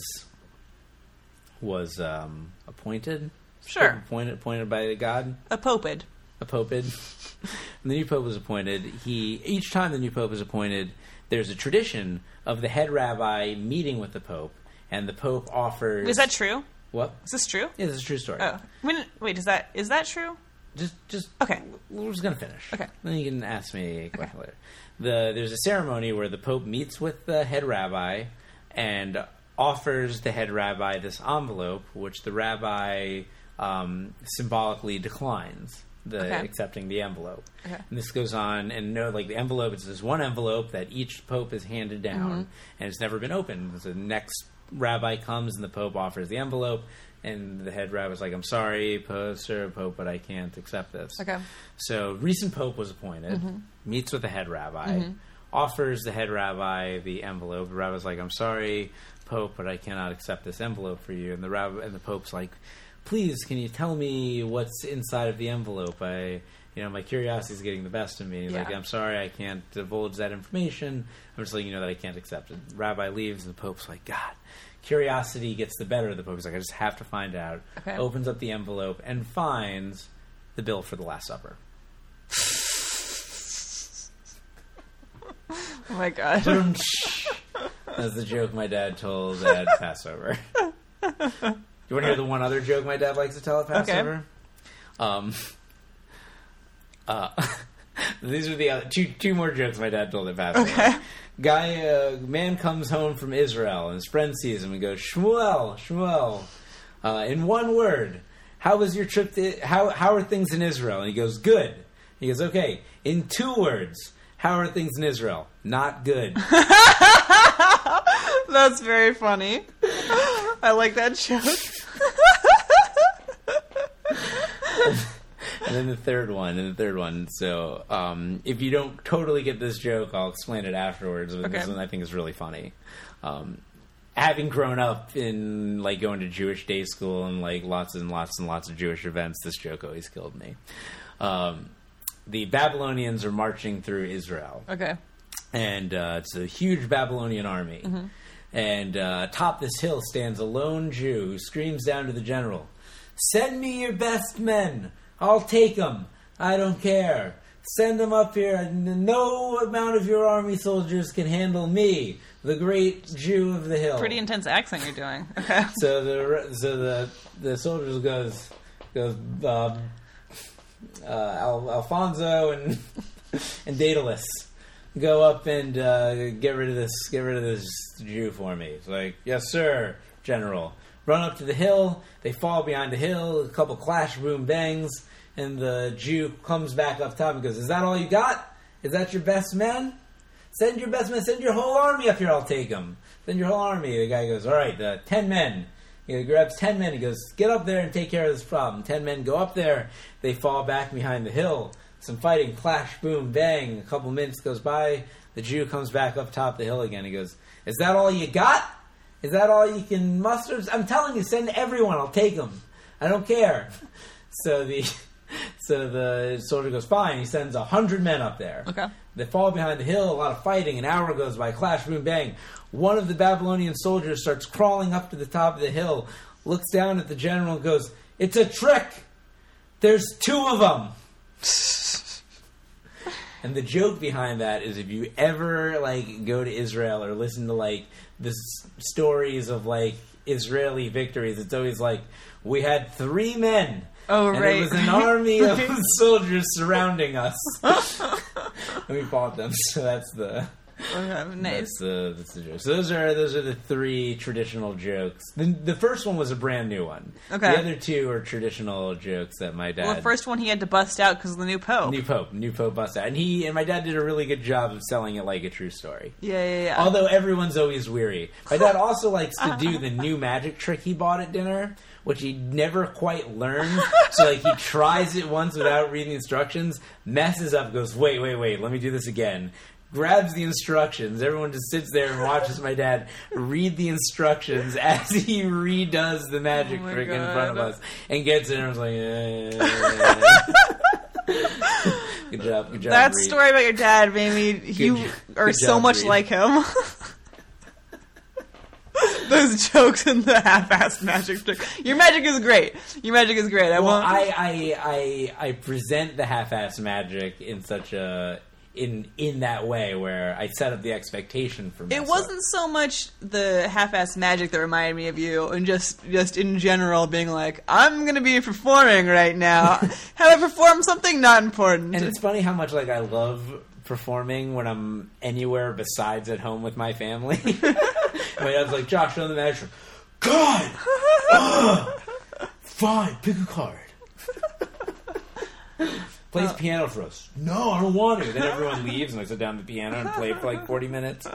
B: appointed,
A: sure,
B: appointed by God,
A: a poped.
B: When the new pope was appointed, each time the new pope is appointed, there's a tradition of the head rabbi meeting with the pope, and the pope offers.
A: Is that true?
B: What?
A: Is this true?
B: Yeah, this is a true story.
A: Oh, wait, is that true?
B: Just
A: okay.
B: We're just gonna finish.
A: Okay.
B: Then you can ask me a question later. There's a ceremony where the Pope meets with the head rabbi and offers the head rabbi this envelope, which the rabbi symbolically declines accepting the envelope.
A: Okay.
B: And this goes on, and the envelope. It's this one envelope that each Pope has handed down, and it's never been opened. So the next rabbi comes, and the Pope offers the envelope. And the head rabbi's like, I'm sorry, Sir Pope, but I can't accept this.
A: Okay.
B: So, recent Pope was appointed, meets with the head rabbi, offers the head rabbi the envelope. The rabbi's like, I'm sorry, Pope, but I cannot accept this envelope for you. And the Pope's like, please, can you tell me what's inside of the envelope? My curiosity is getting the best of me. Like, I'm sorry, I can't divulge that information. I'm just letting you know that I can't accept it. The rabbi leaves, and the Pope's like, God. Curiosity gets the better of the Pope. He's like, I just have to find out. Okay. Opens up the envelope and finds the bill for the Last Supper.
A: Oh my God.
B: That's the joke my dad told at Passover. You want to hear the one other joke my dad likes to tell at Passover? Okay. These are the other two more jokes my dad told at Passover. Okay. Man comes home from Israel, and his friend sees him and goes, Shmuel, in one word, how was your trip how are things in Israel? And he goes, good. He goes, okay, in 2 words, how are things in Israel? Not good.
A: That's very funny. I like that joke.
B: And then the third one. So, if you don't totally get this joke, I'll explain it afterwards. But this one I think is really funny. Having grown up in going to Jewish day school and lots and lots and lots of Jewish events, this joke always killed me. The Babylonians are marching through Israel.
A: Okay.
B: And it's a huge Babylonian army. Mm-hmm. And atop this hill stands a lone Jew who screams down to the general, "Send me your best men. I'll take them. I don't care. Send them up here. No amount of your army soldiers can handle me, the great Jew of the hill."
A: Pretty intense accent you're doing. Okay.
B: So the soldiers goes Alfonso and Daedalus go up and get rid of this Jew for me. It's like, yes, sir, General. Run up to the hill. They fall behind the hill. A couple clash, boom, bangs. And the Jew comes back up top and goes, "Is that all you got? Is that your best men? Send your best men. Send your whole army up here. I'll take them. Send your whole army." The guy goes, "All right, 10 men." He grabs 10 men. He goes, "Get up there and take care of this problem." 10 men go up there. They fall back behind the hill. Some fighting, clash, boom, bang. A couple minutes goes by. The Jew comes back up top the hill again. He goes, "Is that all you got? Is that all you can muster? I'm telling you, send everyone. I'll take them. I don't care." So the soldier goes, "Fine." He sends 100 men up there.
A: Okay.
B: They fall behind the hill. A lot of fighting. An hour goes by. Clash, boom, bang. One of the Babylonian soldiers starts crawling up to the top of the hill, looks down at the general and goes, "It's a trick. There's 2 of them." And the joke behind that is, if you ever go to Israel or listen to the stories of Israeli victories, it's always we had 3 men.
A: Oh,
B: and
A: right.
B: It was an army of soldiers surrounding us. And we fought them. So that's the
A: Nice.
B: That's the joke. So those are the 3 traditional jokes. The first one was a brand new one.
A: Okay.
B: The other 2 are traditional jokes that my dad.
A: Well, the first one he had to bust out because of the new pope.
B: New pope bust out, and my dad did a really good job of selling it like a true story.
A: Yeah.
B: Although everyone's always weary. My dad also likes to do the new magic trick he bought at dinner, which he never quite learned. So, like, he tries it once without reading the instructions, messes up, goes, wait, let me do this again. Grabs the instructions. Everyone just sits there and watches my dad read the instructions as he redoes the magic trick in front of us. And gets it and I was like, Good job,
A: That
B: Reed.
A: story about your dad made me... You are so much
B: Reed.
A: like him. Those jokes in the half-assed magic trick. Your magic is great.
B: I present the half-assed magic in such a... In that way where I set up the expectation for myself.
A: It wasn't so much the half-assed magic that reminded me of you, and just in general being like, I'm going to be performing right now. Have I performed something not important?
B: And it's funny how much like I love performing when I'm anywhere besides at home with my family. My dad's like, Josh, show the magic. God! Fine, pick a card. Plays piano for us. No, I don't want to. Then everyone leaves and I sit down at the piano and play for like 40 minutes.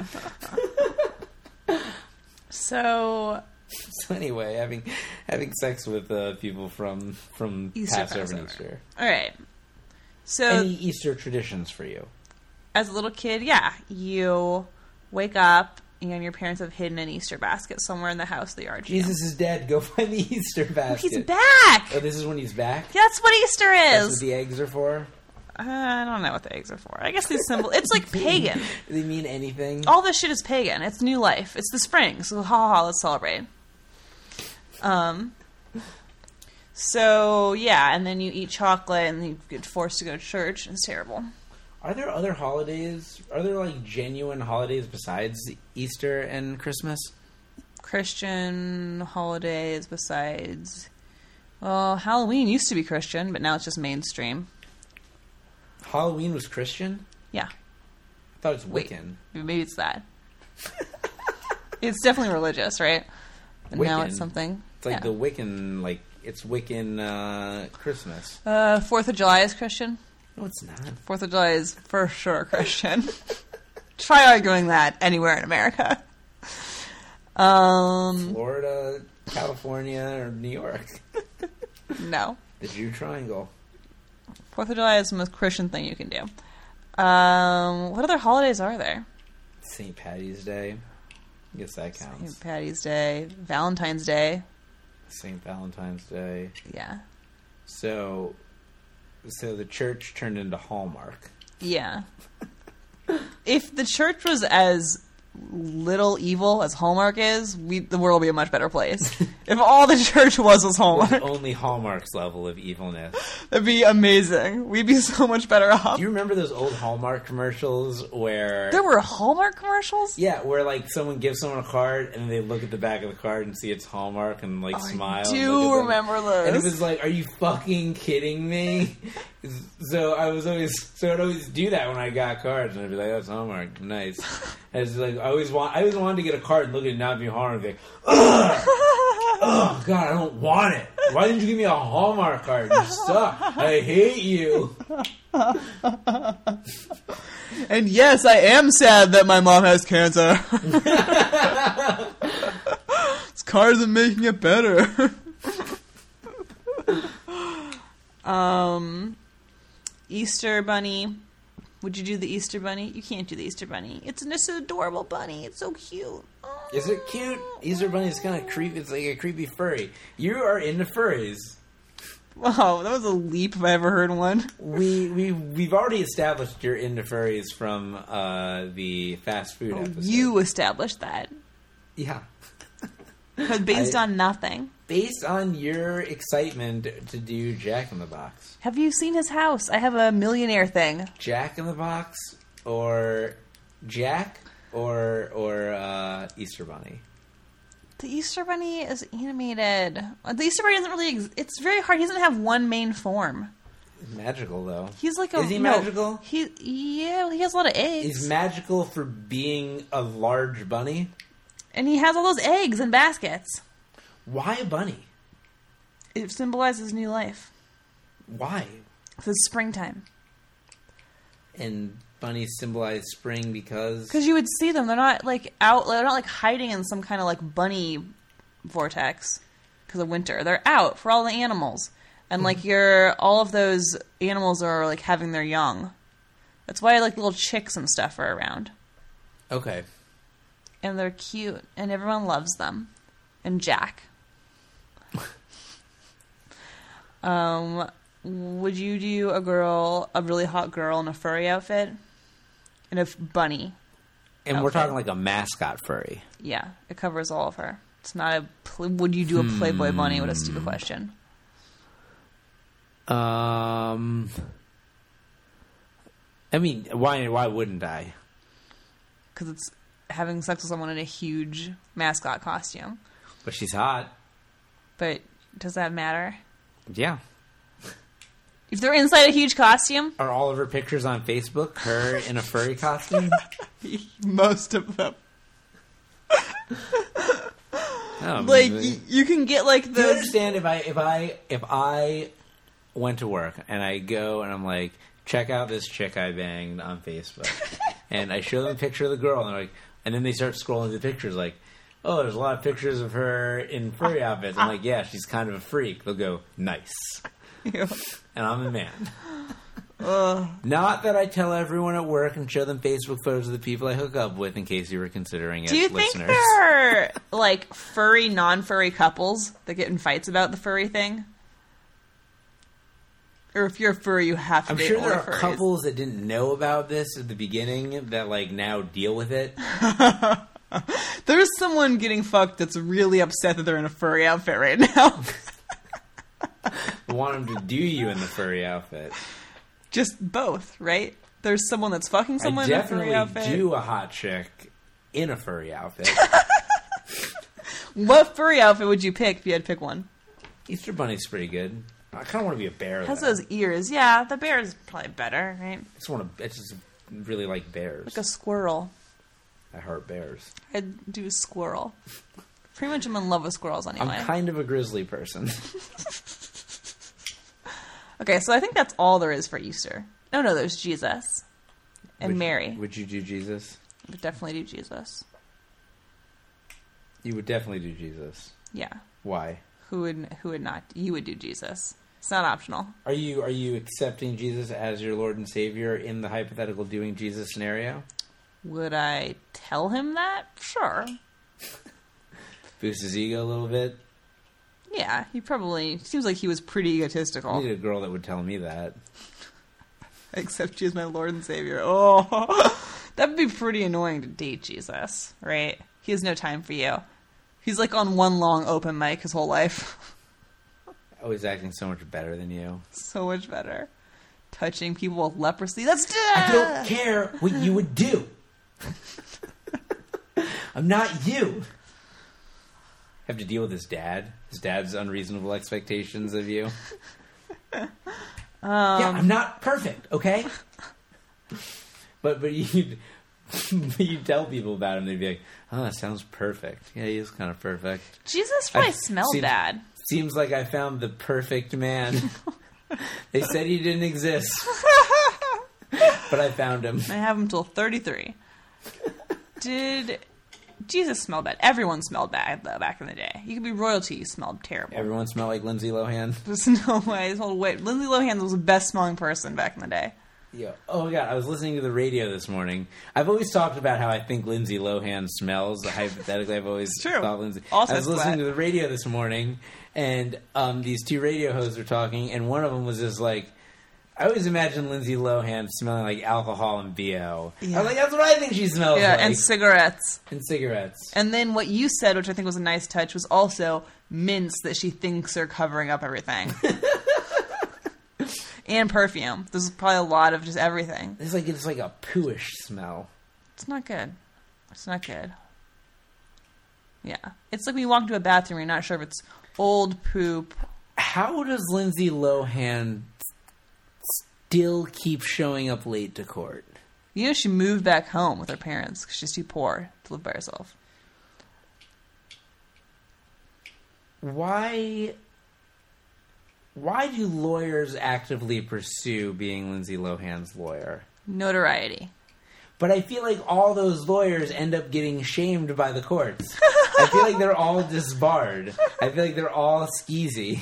A: So
B: anyway, having sex with people from Passover and Easter.
A: All right. So
B: any Easter traditions for you?
A: As a little kid, yeah, you wake up and your parents have hidden an Easter basket somewhere in the house that you are.
B: Jesus is dead. Go find the Easter basket.
A: He's back!
B: Oh, this is when he's back?
A: That's what Easter is!
B: That's what the eggs are for?
A: I don't know what the eggs are for. I guess these symbols... It's like pagan.
B: Do they mean anything?
A: All this shit is pagan. It's new life. It's the spring. So let's celebrate. So, yeah, and then you eat chocolate and you get forced to go to church. It's terrible.
B: Are there other holidays? Are there, like, genuine holidays besides Easter and Christmas?
A: Christian holidays besides... Well, Halloween used to be Christian, but now it's just mainstream.
B: Halloween was Christian?
A: Yeah.
B: I thought it was Wiccan.
A: Wait, maybe it's that. It's definitely religious, right? And now it's something...
B: It's like the Wiccan, like, it's Wiccan Christmas.
A: 4th of July is Christian?
B: No, it's not.
A: 4th of July is for sure Christian. Try arguing that anywhere in America.
B: Florida, California, or New York.
A: No.
B: The Jew Triangle.
A: 4th of July is the most Christian thing you can do. What other holidays are there?
B: St. Patty's Day. I guess that counts.
A: St. Patty's Day. Valentine's Day.
B: St. Valentine's Day.
A: Yeah.
B: So the church turned into Hallmark.
A: Yeah. If the church was as little evil as Hallmark is, the world would be a much better place. If all the church was Hallmark.
B: Only Hallmark's level of evilness.
A: That'd be amazing. We'd be so much better off.
B: Do you remember those old Hallmark commercials where...
A: There were Hallmark commercials?
B: Yeah, where like someone gives someone a card and they look at the back of the card and see it's Hallmark and like smile.
A: I do remember those.
B: And it was like, are you fucking kidding me? So I'd always do that when I got cards and I'd be like, that's Hallmark, nice. And it's like, I always wanted to get a card and look at it not be Hallmark and be like, ugh! Oh, God, I don't want it. Why didn't you give me a Hallmark card? You suck. I hate you.
A: And yes, I am sad that my mom has cancer. This card isn't making it better. Easter Bunny. Would you do the Easter Bunny? You can't do the Easter Bunny. It's just an adorable bunny. It's so cute. Oh.
B: Is it cute? Easter Bunny is kind of creepy. It's like a creepy furry. You are into furries.
A: Wow, that was a leap if I ever heard one.
B: We've already established you're into furries from the fast food episode.
A: You established that.
B: Yeah.
A: But based on nothing.
B: Based on your excitement to do Jack in the Box.
A: Have you seen his house? I have a millionaire thing.
B: Jack in the Box or Jack or Easter Bunny?
A: The Easter Bunny is animated. The Easter Bunny doesn't really... It's very hard. He doesn't have one main form.
B: Magical, though.
A: He's like
B: Is he magical?
A: He has a lot of eggs.
B: He's magical for being a large bunny?
A: And he has all those eggs in baskets.
B: Why a bunny?
A: It symbolizes new life.
B: Why?
A: It's springtime.
B: And bunnies symbolize spring because...
A: Because you would see them. They're not, like, out... They're not, like, hiding in some kind of, like, bunny vortex because of winter. They're out for all the animals. And, like, all of those animals are, like, having their young. That's why, like, little chicks and stuff are around.
B: Okay.
A: And they're cute. And everyone loves them. And Jack. Would you do a really hot girl in a furry outfit? In a bunny
B: And
A: outfit?
B: we're talking like a mascot furry.
A: Yeah, it covers all of her. It's not would you do a Playboy bunny? What a stupid question.
B: I mean, why wouldn't I?
A: Because it's having sex with someone in a huge mascot costume.
B: But she's hot.
A: But does that matter?
B: Yeah.
A: If they're inside a huge costume?
B: Are all of her pictures on Facebook her in a furry costume?
A: Most of them.
B: Like
A: you can get like the.
B: Do you understand if I went to work and I go and I'm like, check out this chick I banged on Facebook, and I show them a picture of the girl and they're like, and then they start scrolling through the pictures like, oh, there's a lot of pictures of her in furry outfits. I'm like, yeah, she's kind of a freak. They'll go, nice.
A: Yeah.
B: And I'm a man. Not that I tell everyone at work and show them Facebook photos of the people I hook up with, in case you were considering it,
A: Do you
B: listeners.
A: think there are, like, furry, non-furry couples that get in fights about the furry thing? Or if you're a furry, you have to
B: I'm
A: date
B: sure
A: older
B: there are
A: furries.
B: couples that didn't know about this at the beginning that, like, now deal with it.
A: There's someone getting fucked that's really upset that they're in a furry outfit right now.
B: Want them to do you in the furry outfit.
A: Just both, right? There's someone that's fucking someone in a furry outfit.
B: I definitely do a hot chick in a furry outfit.
A: What furry outfit would you pick if you had to pick one?
B: Easter Bunny's pretty good. I kind of want to be a bear.
A: Has
B: though.
A: those ears. Yeah, the bear is probably better, right?
B: I just really like bears.
A: Like a squirrel.
B: I heart bears.
A: I'd do a squirrel. Pretty much I'm in love with squirrels anyway.
B: I'm kind of a grizzly person.
A: Okay, so I think that's all there is for Easter. No, there's Jesus. And Mary.
B: Would you do Jesus?
A: I would definitely do Jesus.
B: You would definitely do Jesus.
A: Yeah.
B: Why?
A: Who would not? You would do Jesus. It's not optional.
B: Are you accepting Jesus as your Lord and Savior in the hypothetical doing Jesus scenario?
A: Would I tell him that? Sure.
B: Boost his ego a little bit?
A: Yeah, he probably... Seems like he was pretty egotistical.
B: I need a girl that would tell me that.
A: Except she is my Lord and Savior. Oh, that would be pretty annoying to date Jesus, right? He has no time for you. He's like on one long open mic his whole life.
B: Oh, he's acting so much better than you.
A: So much better. Touching people with leprosy. That's...
B: I don't care what you would do. I'm not you. Have to deal with his dad's unreasonable expectations of you. Yeah, I'm not perfect, okay? But you tell people about him, they'd be like, oh, that sounds perfect. Yeah, he is kind of perfect.
A: Jesus probably smelled bad.
B: Seems like I found the perfect man. They said he didn't exist. But I found him.
A: I have him till 33. Did Jesus smell bad? Everyone smelled bad, though, back in the day. You could be royalty, you smelled terrible.
B: Everyone smelled like Lindsay Lohan?
A: There's no way. Lindsay Lohan was the best smelling person back in the day.
B: Yeah. Oh my god, I was listening to the radio this morning. I've always talked about how I think Lindsay Lohan smells. Hypothetically, I've always thought Lindsay.
A: Also
B: I was listening to the radio this morning, and these two radio hosts were talking, and one of them was just like, I always imagine Lindsay Lohan smelling like alcohol and BO. Yeah. I was like, that's what I think she smells like.
A: Yeah, and cigarettes.
B: And cigarettes.
A: And then what you said, which I think was a nice touch, was also mints that she thinks are covering up everything. And perfume. There's probably a lot of just everything.
B: It's like a pooish smell.
A: It's not good. It's not good. Yeah. It's like when you walk into a bathroom, you're not sure if it's old poop.
B: How does Lindsay Lohan still keep showing up late to court?
A: You know, she moved back home with her parents because she's too poor to live by herself.
B: Why do lawyers actively pursue being Lindsay Lohan's lawyer?
A: Notoriety.
B: But I feel like all those lawyers end up getting shamed by the courts. I feel like they're all disbarred. I feel like they're all skeezy.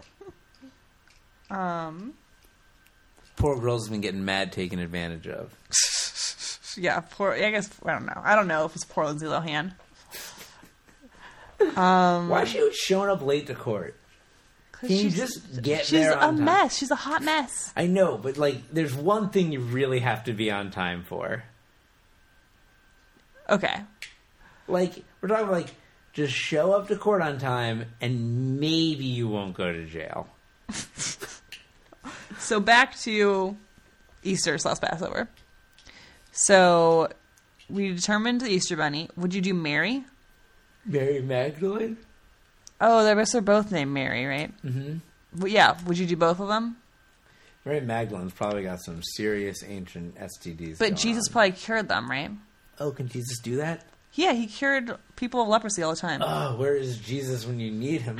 B: Poor girls have been getting mad taken advantage of.
A: Yeah, poor. I guess I don't know. I don't know if it's poor Lindsay Lohan.
B: Why is she showing up late to court? Can you just get there on time?
A: She's a mess. She's a hot mess.
B: I know, but like, there's one thing you really have to be on time for.
A: Okay.
B: Like, we're talking like, just show up to court on time, and maybe you won't go to jail.
A: So back to Easter / Passover. So we determined the Easter Bunny. Would you do Mary?
B: Mary Magdalene?
A: Oh, they're both named Mary, right?
B: Mm-hmm.
A: Well, yeah. Would you do both of them?
B: Mary Magdalene's probably got some serious ancient STDs.
A: But Jesus probably cured them, right?
B: Oh, can Jesus do that?
A: Yeah, he cured people of leprosy all the time.
B: Oh, where is Jesus when you need him?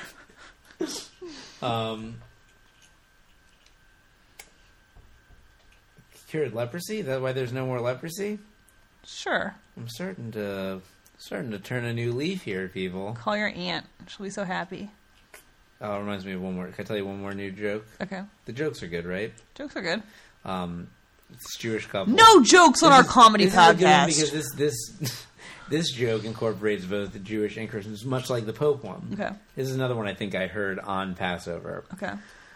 B: Cured leprosy? Is that why there's no more leprosy?
A: Sure.
B: I'm starting to turn a new leaf here, people.
A: Call your aunt. She'll be so happy.
B: Oh, it reminds me of one more. Can I tell you one more new joke?
A: Okay.
B: The jokes are good, right?
A: Jokes are good.
B: It's a Jewish couple.
A: No jokes on our comedy podcast.
B: Because this joke incorporates both the Jewish and Christians, much like the Pope one.
A: Okay.
B: This is another one I think I heard on Passover.
A: Okay.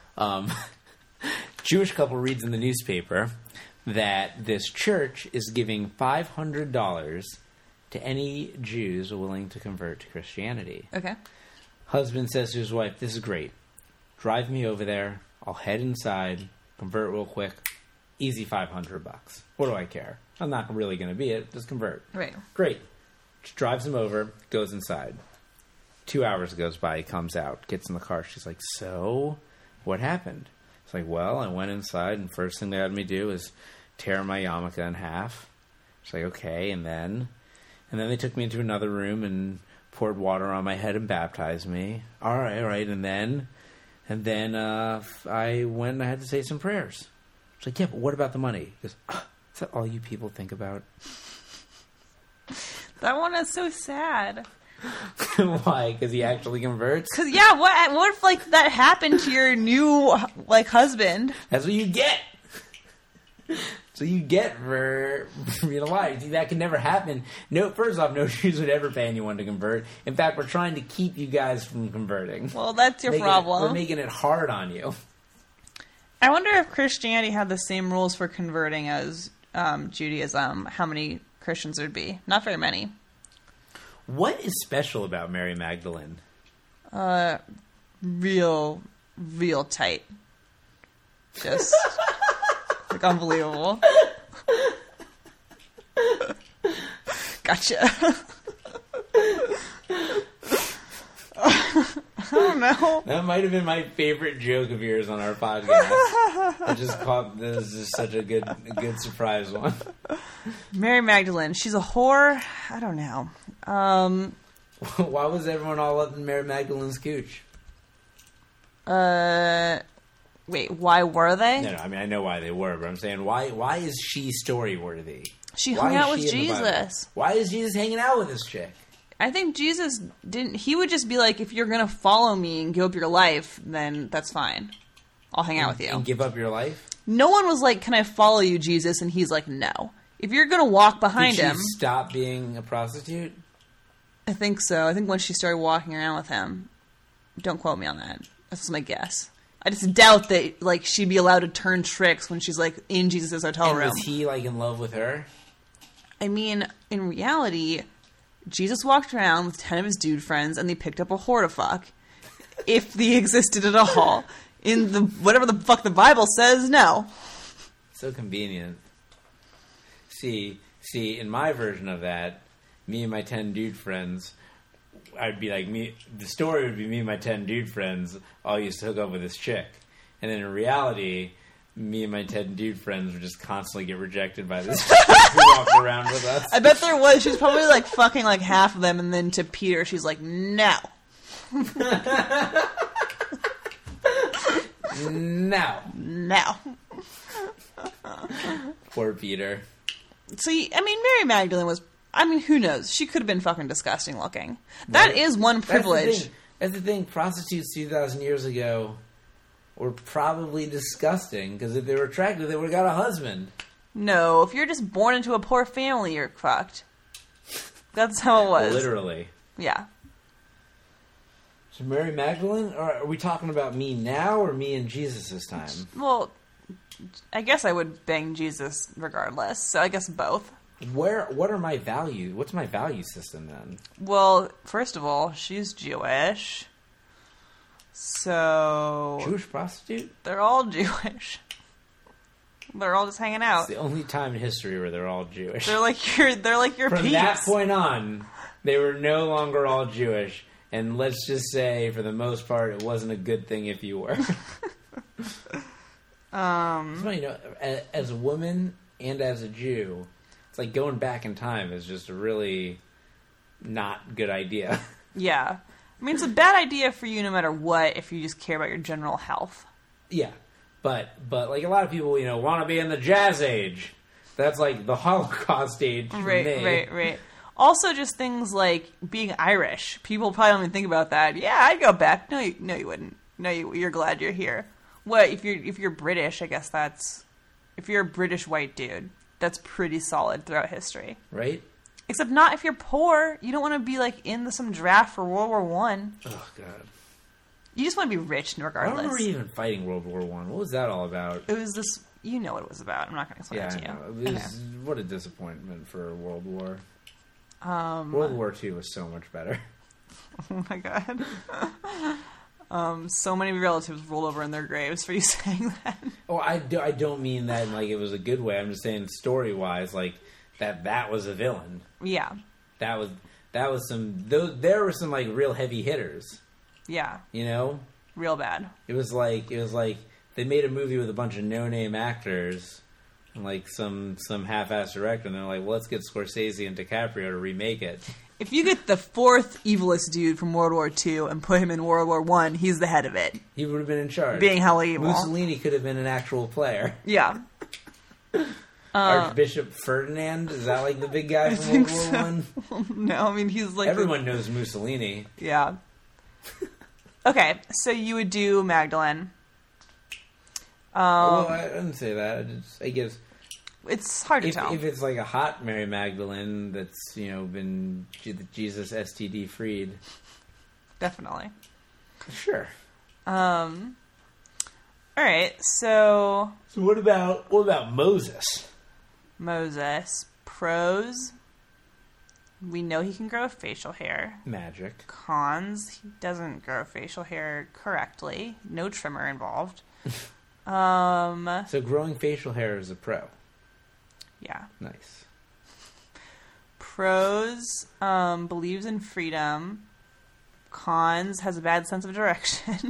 B: Jewish couple reads in the newspaper that this church is giving $500 to any Jews willing to convert to Christianity.
A: Okay.
B: Husband says to his wife, "This is great. Drive me over there. I'll head inside, convert real quick. Easy $500. What do I care? I'm not really going to be it. Just convert."
A: Right.
B: Great. She drives him over, goes inside. 2 hours goes by, he comes out, gets in the car. She's like, "So, what happened?" It's like, "Well, I went inside, and first thing they had me do is tear my yarmulke in half." She's like, "Okay, and then?" And then they took me into another room and poured water on my head and baptized me. All right, and then I went and I had to say some prayers. She's like, "Yeah, but what about the money?" He goes, "Is that all you people think about?"
A: That one is so sad.
B: Why? Because he actually converts?
A: Because, yeah, what if, like, that happened to your new, like, husband?
B: That's what you get. So you get for why? See, that can never happen. No, first off, no Jews would ever pay anyone to convert. In fact, we're trying to keep you guys from converting.
A: Well, that's your problem.
B: We're making it hard on you.
A: I wonder if Christianity had the same rules for converting as Judaism, how many Christians there'd be. Not very many.
B: What is special about Mary Magdalene?
A: Real tight. Just like unbelievable. Gotcha. I don't know.
B: That might have been my favorite joke of yours on our podcast. This is such a good surprise one.
A: Mary Magdalene, she's a whore. I don't know.
B: Why was everyone all up in Mary Magdalene's cooch?
A: Wait, why were they?
B: No, I mean, I know why they were, but I'm saying, why is she story-worthy?
A: She hung out with Jesus.
B: Why is Jesus hanging out with this chick?
A: I think Jesus didn't... He would just be like, if you're going to follow me and give up your life, then that's fine. I'll hang out with you.
B: And give up your life?
A: No one was like, can I follow you, Jesus? And he's like, no. If you're going to walk behind him...
B: Did she stop being a prostitute?
A: I think so. I think when she started walking around with him... Don't quote me on that. That's my guess. I just doubt that, like, she'd be allowed to turn tricks when she's, like, in Jesus' hotel room.
B: Was he, like, in love with her?
A: I mean, in reality, Jesus walked around with 10 of his dude friends, and they picked up a whore to fuck. If they existed at all. In the whatever the fuck the Bible says, no.
B: So convenient. See, in my version of that, me and my 10 dude friends... I'd be like the story would be me and my 10 dude friends all used to hook up with this chick. And then in reality, me and my Ted and Dude friends would just constantly get rejected by this who walked around with us.
A: I bet there was. She's probably like fucking like half of them, and then to Peter, she's like, no.
B: No. Poor Peter.
A: See, I mean, Mary Magdalene was... I mean, who knows? She could have been fucking disgusting looking. That is one privilege.
B: That's the thing. Prostitutes 2,000 years ago were probably disgusting, because if they were attractive, they would have got a husband.
A: No, if you're just born into a poor family, you're fucked. That's how it was.
B: Literally.
A: Yeah.
B: So Mary Magdalene? Or are we talking about me now or me in Jesus' time?
A: Well, I guess I would bang Jesus regardless, so I guess both.
B: What are my values? What's my value system then?
A: Well, first of all, she's Jewish. So...
B: Jewish prostitute?
A: They're all Jewish. They're all just hanging out.
B: It's the only time in history where they're all Jewish.
A: They're like your
B: From
A: peeps.
B: that point on, they were no longer all Jewish. And let's just say, for the most part, it wasn't a good thing if you were. You know, as a woman and as a Jew, it's like going back in time is just a really not good idea.
A: Yeah. I mean, it's a bad idea for you no matter what if you just care about your general health.
B: Yeah. But like a lot of people, you know, want to be in the Jazz Age. That's like the Holocaust age for me.
A: Right. Also, just things like being Irish. People probably don't even think about that. Yeah, I'd go back. No, you wouldn't. No, you're glad you're here. What if you're British? I guess if you're a British white dude, that's pretty solid throughout history,
B: right?
A: Except not if you're poor. You don't want to be like in some draft for World War One.
B: Oh God.
A: You just want to be rich regardless.
B: I remember even fighting World War One. What was that all about?
A: It was this. You know what it was about. I'm not going to explain it to you.
B: It was, what a disappointment for World War. World War II was so much better.
A: Oh my God. So many relatives rolled over in their graves for you saying that. Oh,
B: I don't mean that in, like, it was a good way. I'm just saying story-wise, like, that was a villain.
A: Yeah.
B: That was some... There were some, like, real heavy hitters.
A: Yeah.
B: You know?
A: Real bad.
B: It was like they made a movie with a bunch of no-name actors and, like, some half-assed director, and they're like, well, let's get Scorsese and DiCaprio to remake it.
A: If you get the fourth evilest dude from World War II and put him in World War I, he's the head of it.
B: He would have been in charge.
A: Being hella evil.
B: Mussolini could have been an actual player.
A: Yeah.
B: Archbishop Ferdinand? Is that like the big guy from World War I?
A: No, I mean, he's like...
B: Everyone knows Mussolini.
A: Yeah. Okay, so you would do Magdalene.
B: Well, I didn't say that. I guess...
A: It's hard to tell.
B: If it's like a hot Mary Magdalene that's, you know, been Jesus STD freed.
A: Definitely.
B: Sure.
A: All right, so...
B: So what about Moses?
A: Moses. Pros. We know he can grow facial hair.
B: Magic.
A: Cons. He doesn't grow facial hair correctly. No trimmer involved.
B: So growing facial hair is a pro.
A: Yeah.
B: Nice.
A: Pros, believes in freedom. Cons, has a bad sense of direction.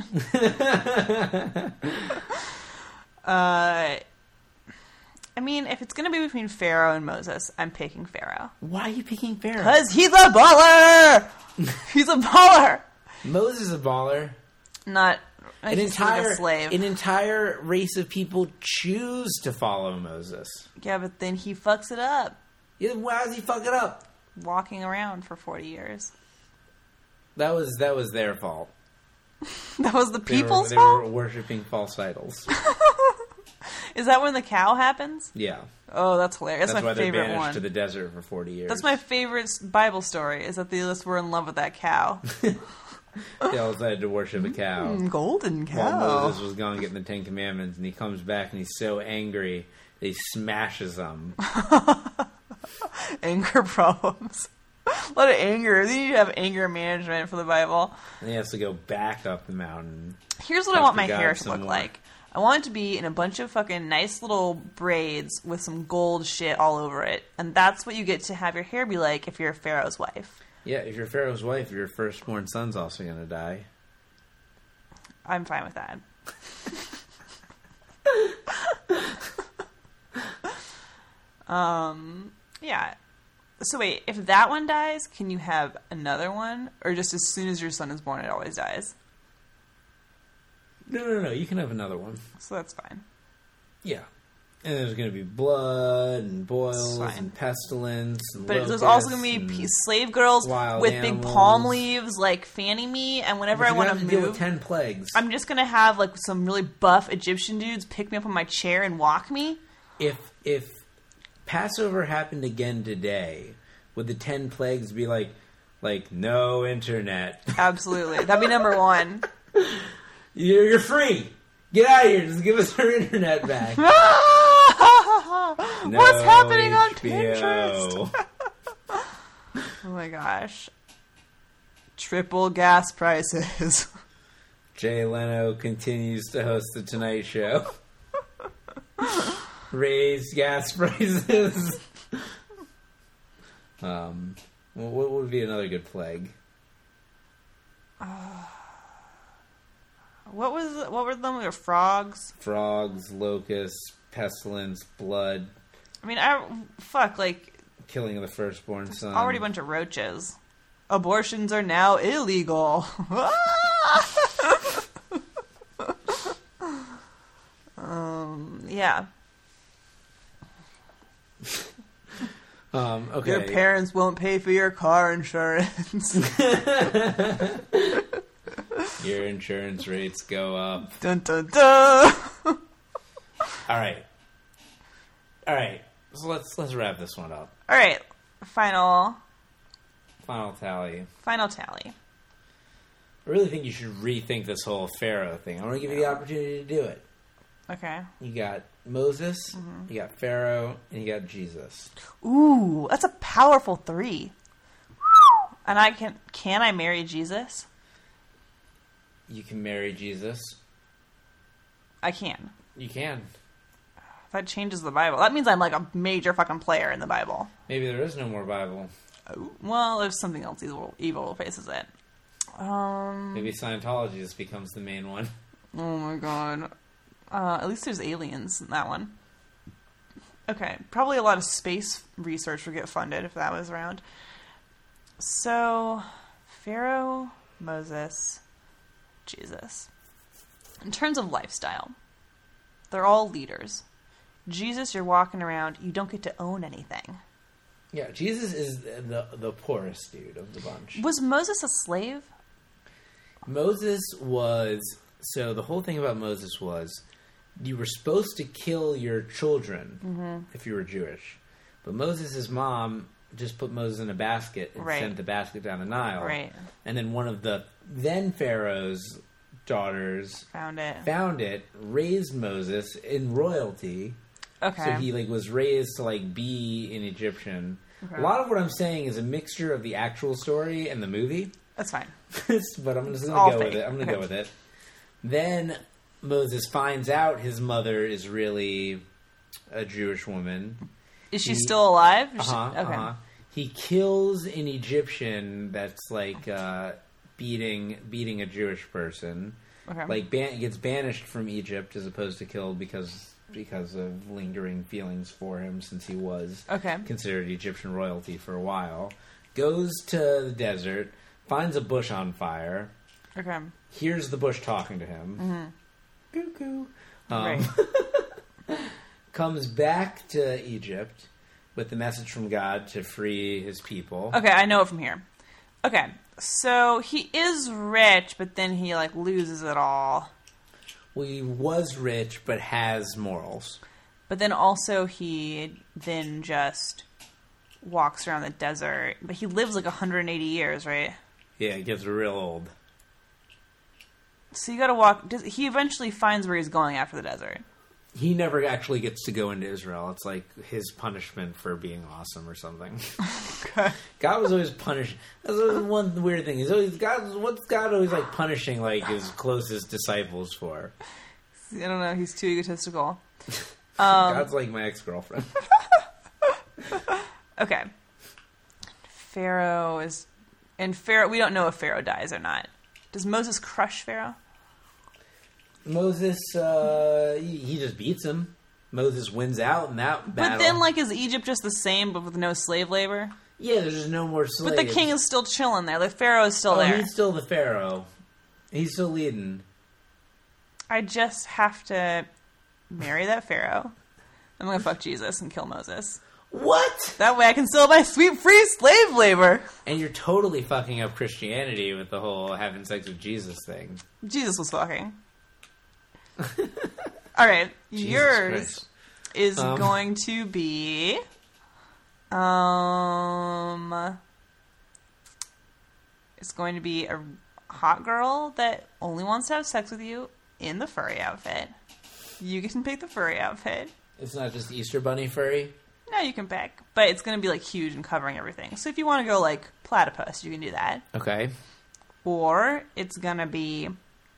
A: I mean, if it's going to be between Pharaoh and Moses, I'm picking Pharaoh.
B: Why are you picking Pharaoh?
A: Because he's a baller! He's a baller!
B: Moses is a baller.
A: Not...
B: An entire
A: slave.
B: An entire race of people choose to follow Moses.
A: Yeah, but then he fucks it up.
B: Yeah, why does he fuck it up?
A: Walking around for 40 years.
B: That was their fault.
A: That was the people's fault?
B: They were worshipping false idols.
A: Is that when the cow happens?
B: Yeah.
A: Oh, that's hilarious. That's my favorite one.
B: That's why they're banished to the desert for 40 years.
A: That's my favorite Bible story, is that they just were in love with that cow.
B: They all decided to worship a cow.
A: Golden cow.
B: While Moses was gone getting the Ten Commandments, and he comes back and he's so angry that he smashes them.
A: Anger problems. A lot of anger. They need to have anger management for the Bible.
B: And he has to go back up the mountain.
A: Here's what I want my hair to look like. I want it to be in a bunch of fucking nice little braids with some gold shit all over it. And that's what you get to have your hair be like if you're Pharaoh's wife.
B: Yeah, if you're Pharaoh's wife, your firstborn son's also going to die.
A: I'm fine with that. Yeah. So wait, if that one dies, can you have another one? Or just as soon as your son is born, it always dies?
B: No. You can have another one.
A: So that's fine.
B: Yeah. And there's going to be blood and boils and pestilence. And
A: but there's also going to be slave girls with big palm leaves, like fanning me. And whenever I want to move,
B: deal with 10 plagues.
A: I'm just going to have like some really buff Egyptian dudes pick me up on my chair and walk me.
B: If Passover happened again today, would the 10 plagues be like no internet?
A: Absolutely, that'd be number one.
B: You're free. Get out of here. Just give us our internet back. No
A: What's happening on
B: HBO.
A: Pinterest? Oh my gosh. Triple gas prices.
B: Jay Leno continues to host The Tonight Show. Raise gas prices. What would be another good plague?
A: What were them? Frogs?
B: Frogs, locusts, pestilence, blood.
A: I mean, like...
B: Killing of the firstborn son.
A: Already a bunch of roaches. Abortions are now illegal. Yeah.
B: Okay.
A: Your parents won't pay for your car insurance.
B: Your insurance rates go up.
A: Dun dun dun.
B: All right. So let's wrap this one up.
A: All right. Final
B: tally.
A: I
B: really think you should rethink this whole Pharaoh thing. I want to give you the opportunity to do it.
A: Okay.
B: You got Moses, you got Pharaoh, and you got Jesus.
A: Ooh, that's a powerful 3. And can I marry Jesus?
B: You can marry Jesus.
A: I can.
B: You can.
A: That changes the Bible. That means I'm like a major fucking player in the Bible.
B: Maybe there is no more Bible.
A: Oh, well, there's something else evil faces it.
B: Maybe Scientology just becomes the main one.
A: Oh my god. At least there's aliens in that one. Okay, probably a lot of space research would get funded if that was around. So, Pharaoh, Moses, Jesus. In terms of lifestyle, they're all leaders. Jesus, you're walking around, you don't get to own anything.
B: Yeah, Jesus is the poorest dude of the bunch.
A: Was Moses a slave?
B: Moses was... So the whole thing about Moses was you were supposed to kill your children if you were Jewish. But Moses' mom just put Moses in a basket and sent the basket down the Nile.
A: Right.
B: And then one of the then Pharaoh's daughters
A: found it,
B: raised Moses in royalty.
A: Okay.
B: So he was raised to be an Egyptian. Okay. A lot of what I'm saying is a mixture of the actual story and the movie.
A: That's fine.
B: But I'm just going to go with it. I'm going to go with it. Then Moses finds out his mother is really a Jewish woman.
A: Is she still alive?
B: Okay. He kills an Egyptian that's beating a Jewish person. Okay. Gets banished from Egypt as opposed to killed because of lingering feelings for him since he was considered Egyptian royalty for a while. Goes to the desert, finds a bush on fire.
A: Okay.
B: Hears the bush talking to him. Cuckoo.
A: Right.
B: Comes back to Egypt with the message from God to free his people.
A: Okay, I know it from here. Okay, so he is rich, but then he loses it all.
B: Well, he was rich, but has morals.
A: But then also he then just walks around the desert. But he lives 180 years, right?
B: Yeah, he gets real old.
A: So you gotta walk... He eventually finds where he's going after the desert.
B: He never actually gets to go into Israel. It's his punishment for being awesome or something.
A: Okay.
B: God was always punishing. That's one weird thing. What's God always punishing his closest disciples for?
A: I don't know. He's too egotistical.
B: God's like my ex-girlfriend.
A: Okay. Pharaoh is... And Pharaoh... We don't know if Pharaoh dies or not. Does Moses crush Pharaoh?
B: Moses, he just beats him. Moses wins out in that battle.
A: But then, like, is Egypt just the same, but with no slave labor?
B: Yeah, there's just no more slaves.
A: But the king is still chilling there. The pharaoh is still there.
B: He's still the pharaoh. He's still leading.
A: I just have to marry that pharaoh. I'm gonna fuck Jesus and kill Moses.
B: What?
A: That way I can still buy sweet free slave labor.
B: And you're totally fucking up Christianity with the whole having sex with Jesus thing.
A: Jesus was fucking. All right, yours
B: Christ.
A: is going to be... It's going to be a hot girl that only wants to have sex with you in the furry outfit. You can pick the furry outfit.
B: It's not just Easter Bunny furry?
A: No, you can pick. But it's going to be, like, huge and covering everything. So if you want to go, like, platypus, you can do that.
B: Okay.
A: Or it's going to be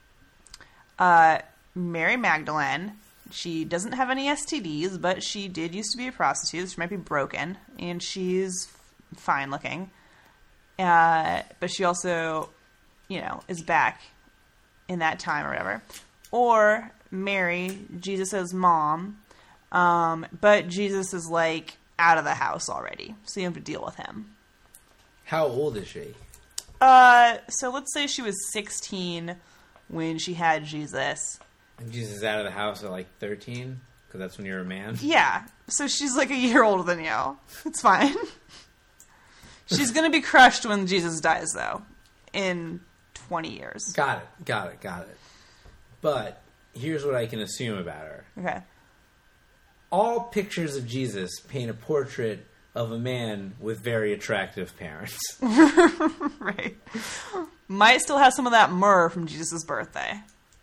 A: Mary Magdalene. She doesn't have any STDs, but she did used to be a prostitute. She might be broken, and she's fine looking. But she also, you know, is back in that time or whatever. Or Mary, Jesus' mom, but Jesus is, like, out of the house already, so you have to deal with him.
B: How old is she?
A: So let's say she was 16 when she had Jesus.
B: And Jesus is out of the house at, like, 13? Because that's when you're a man?
A: Yeah, so she's, like, a year older than you. It's fine. She's going to be crushed when Jesus dies, though, in 20 years.
B: Got it. But here's what I can assume about her.
A: Okay.
B: All pictures of Jesus paint a portrait of a man with very attractive parents.
A: Right. Might still have some of that myrrh from Jesus' birthday.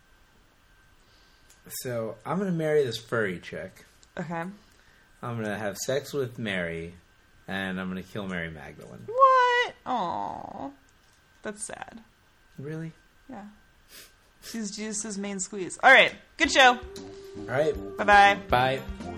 B: So, I'm going to marry this furry chick.
A: Okay.
B: I'm going to have sex with Mary, and I'm going to kill Mary Magdalene.
A: What? Aw. That's sad.
B: Really?
A: Yeah. She's Jesus' main squeeze. All right. Good show.
B: All right.
A: Bye-bye.
B: Bye.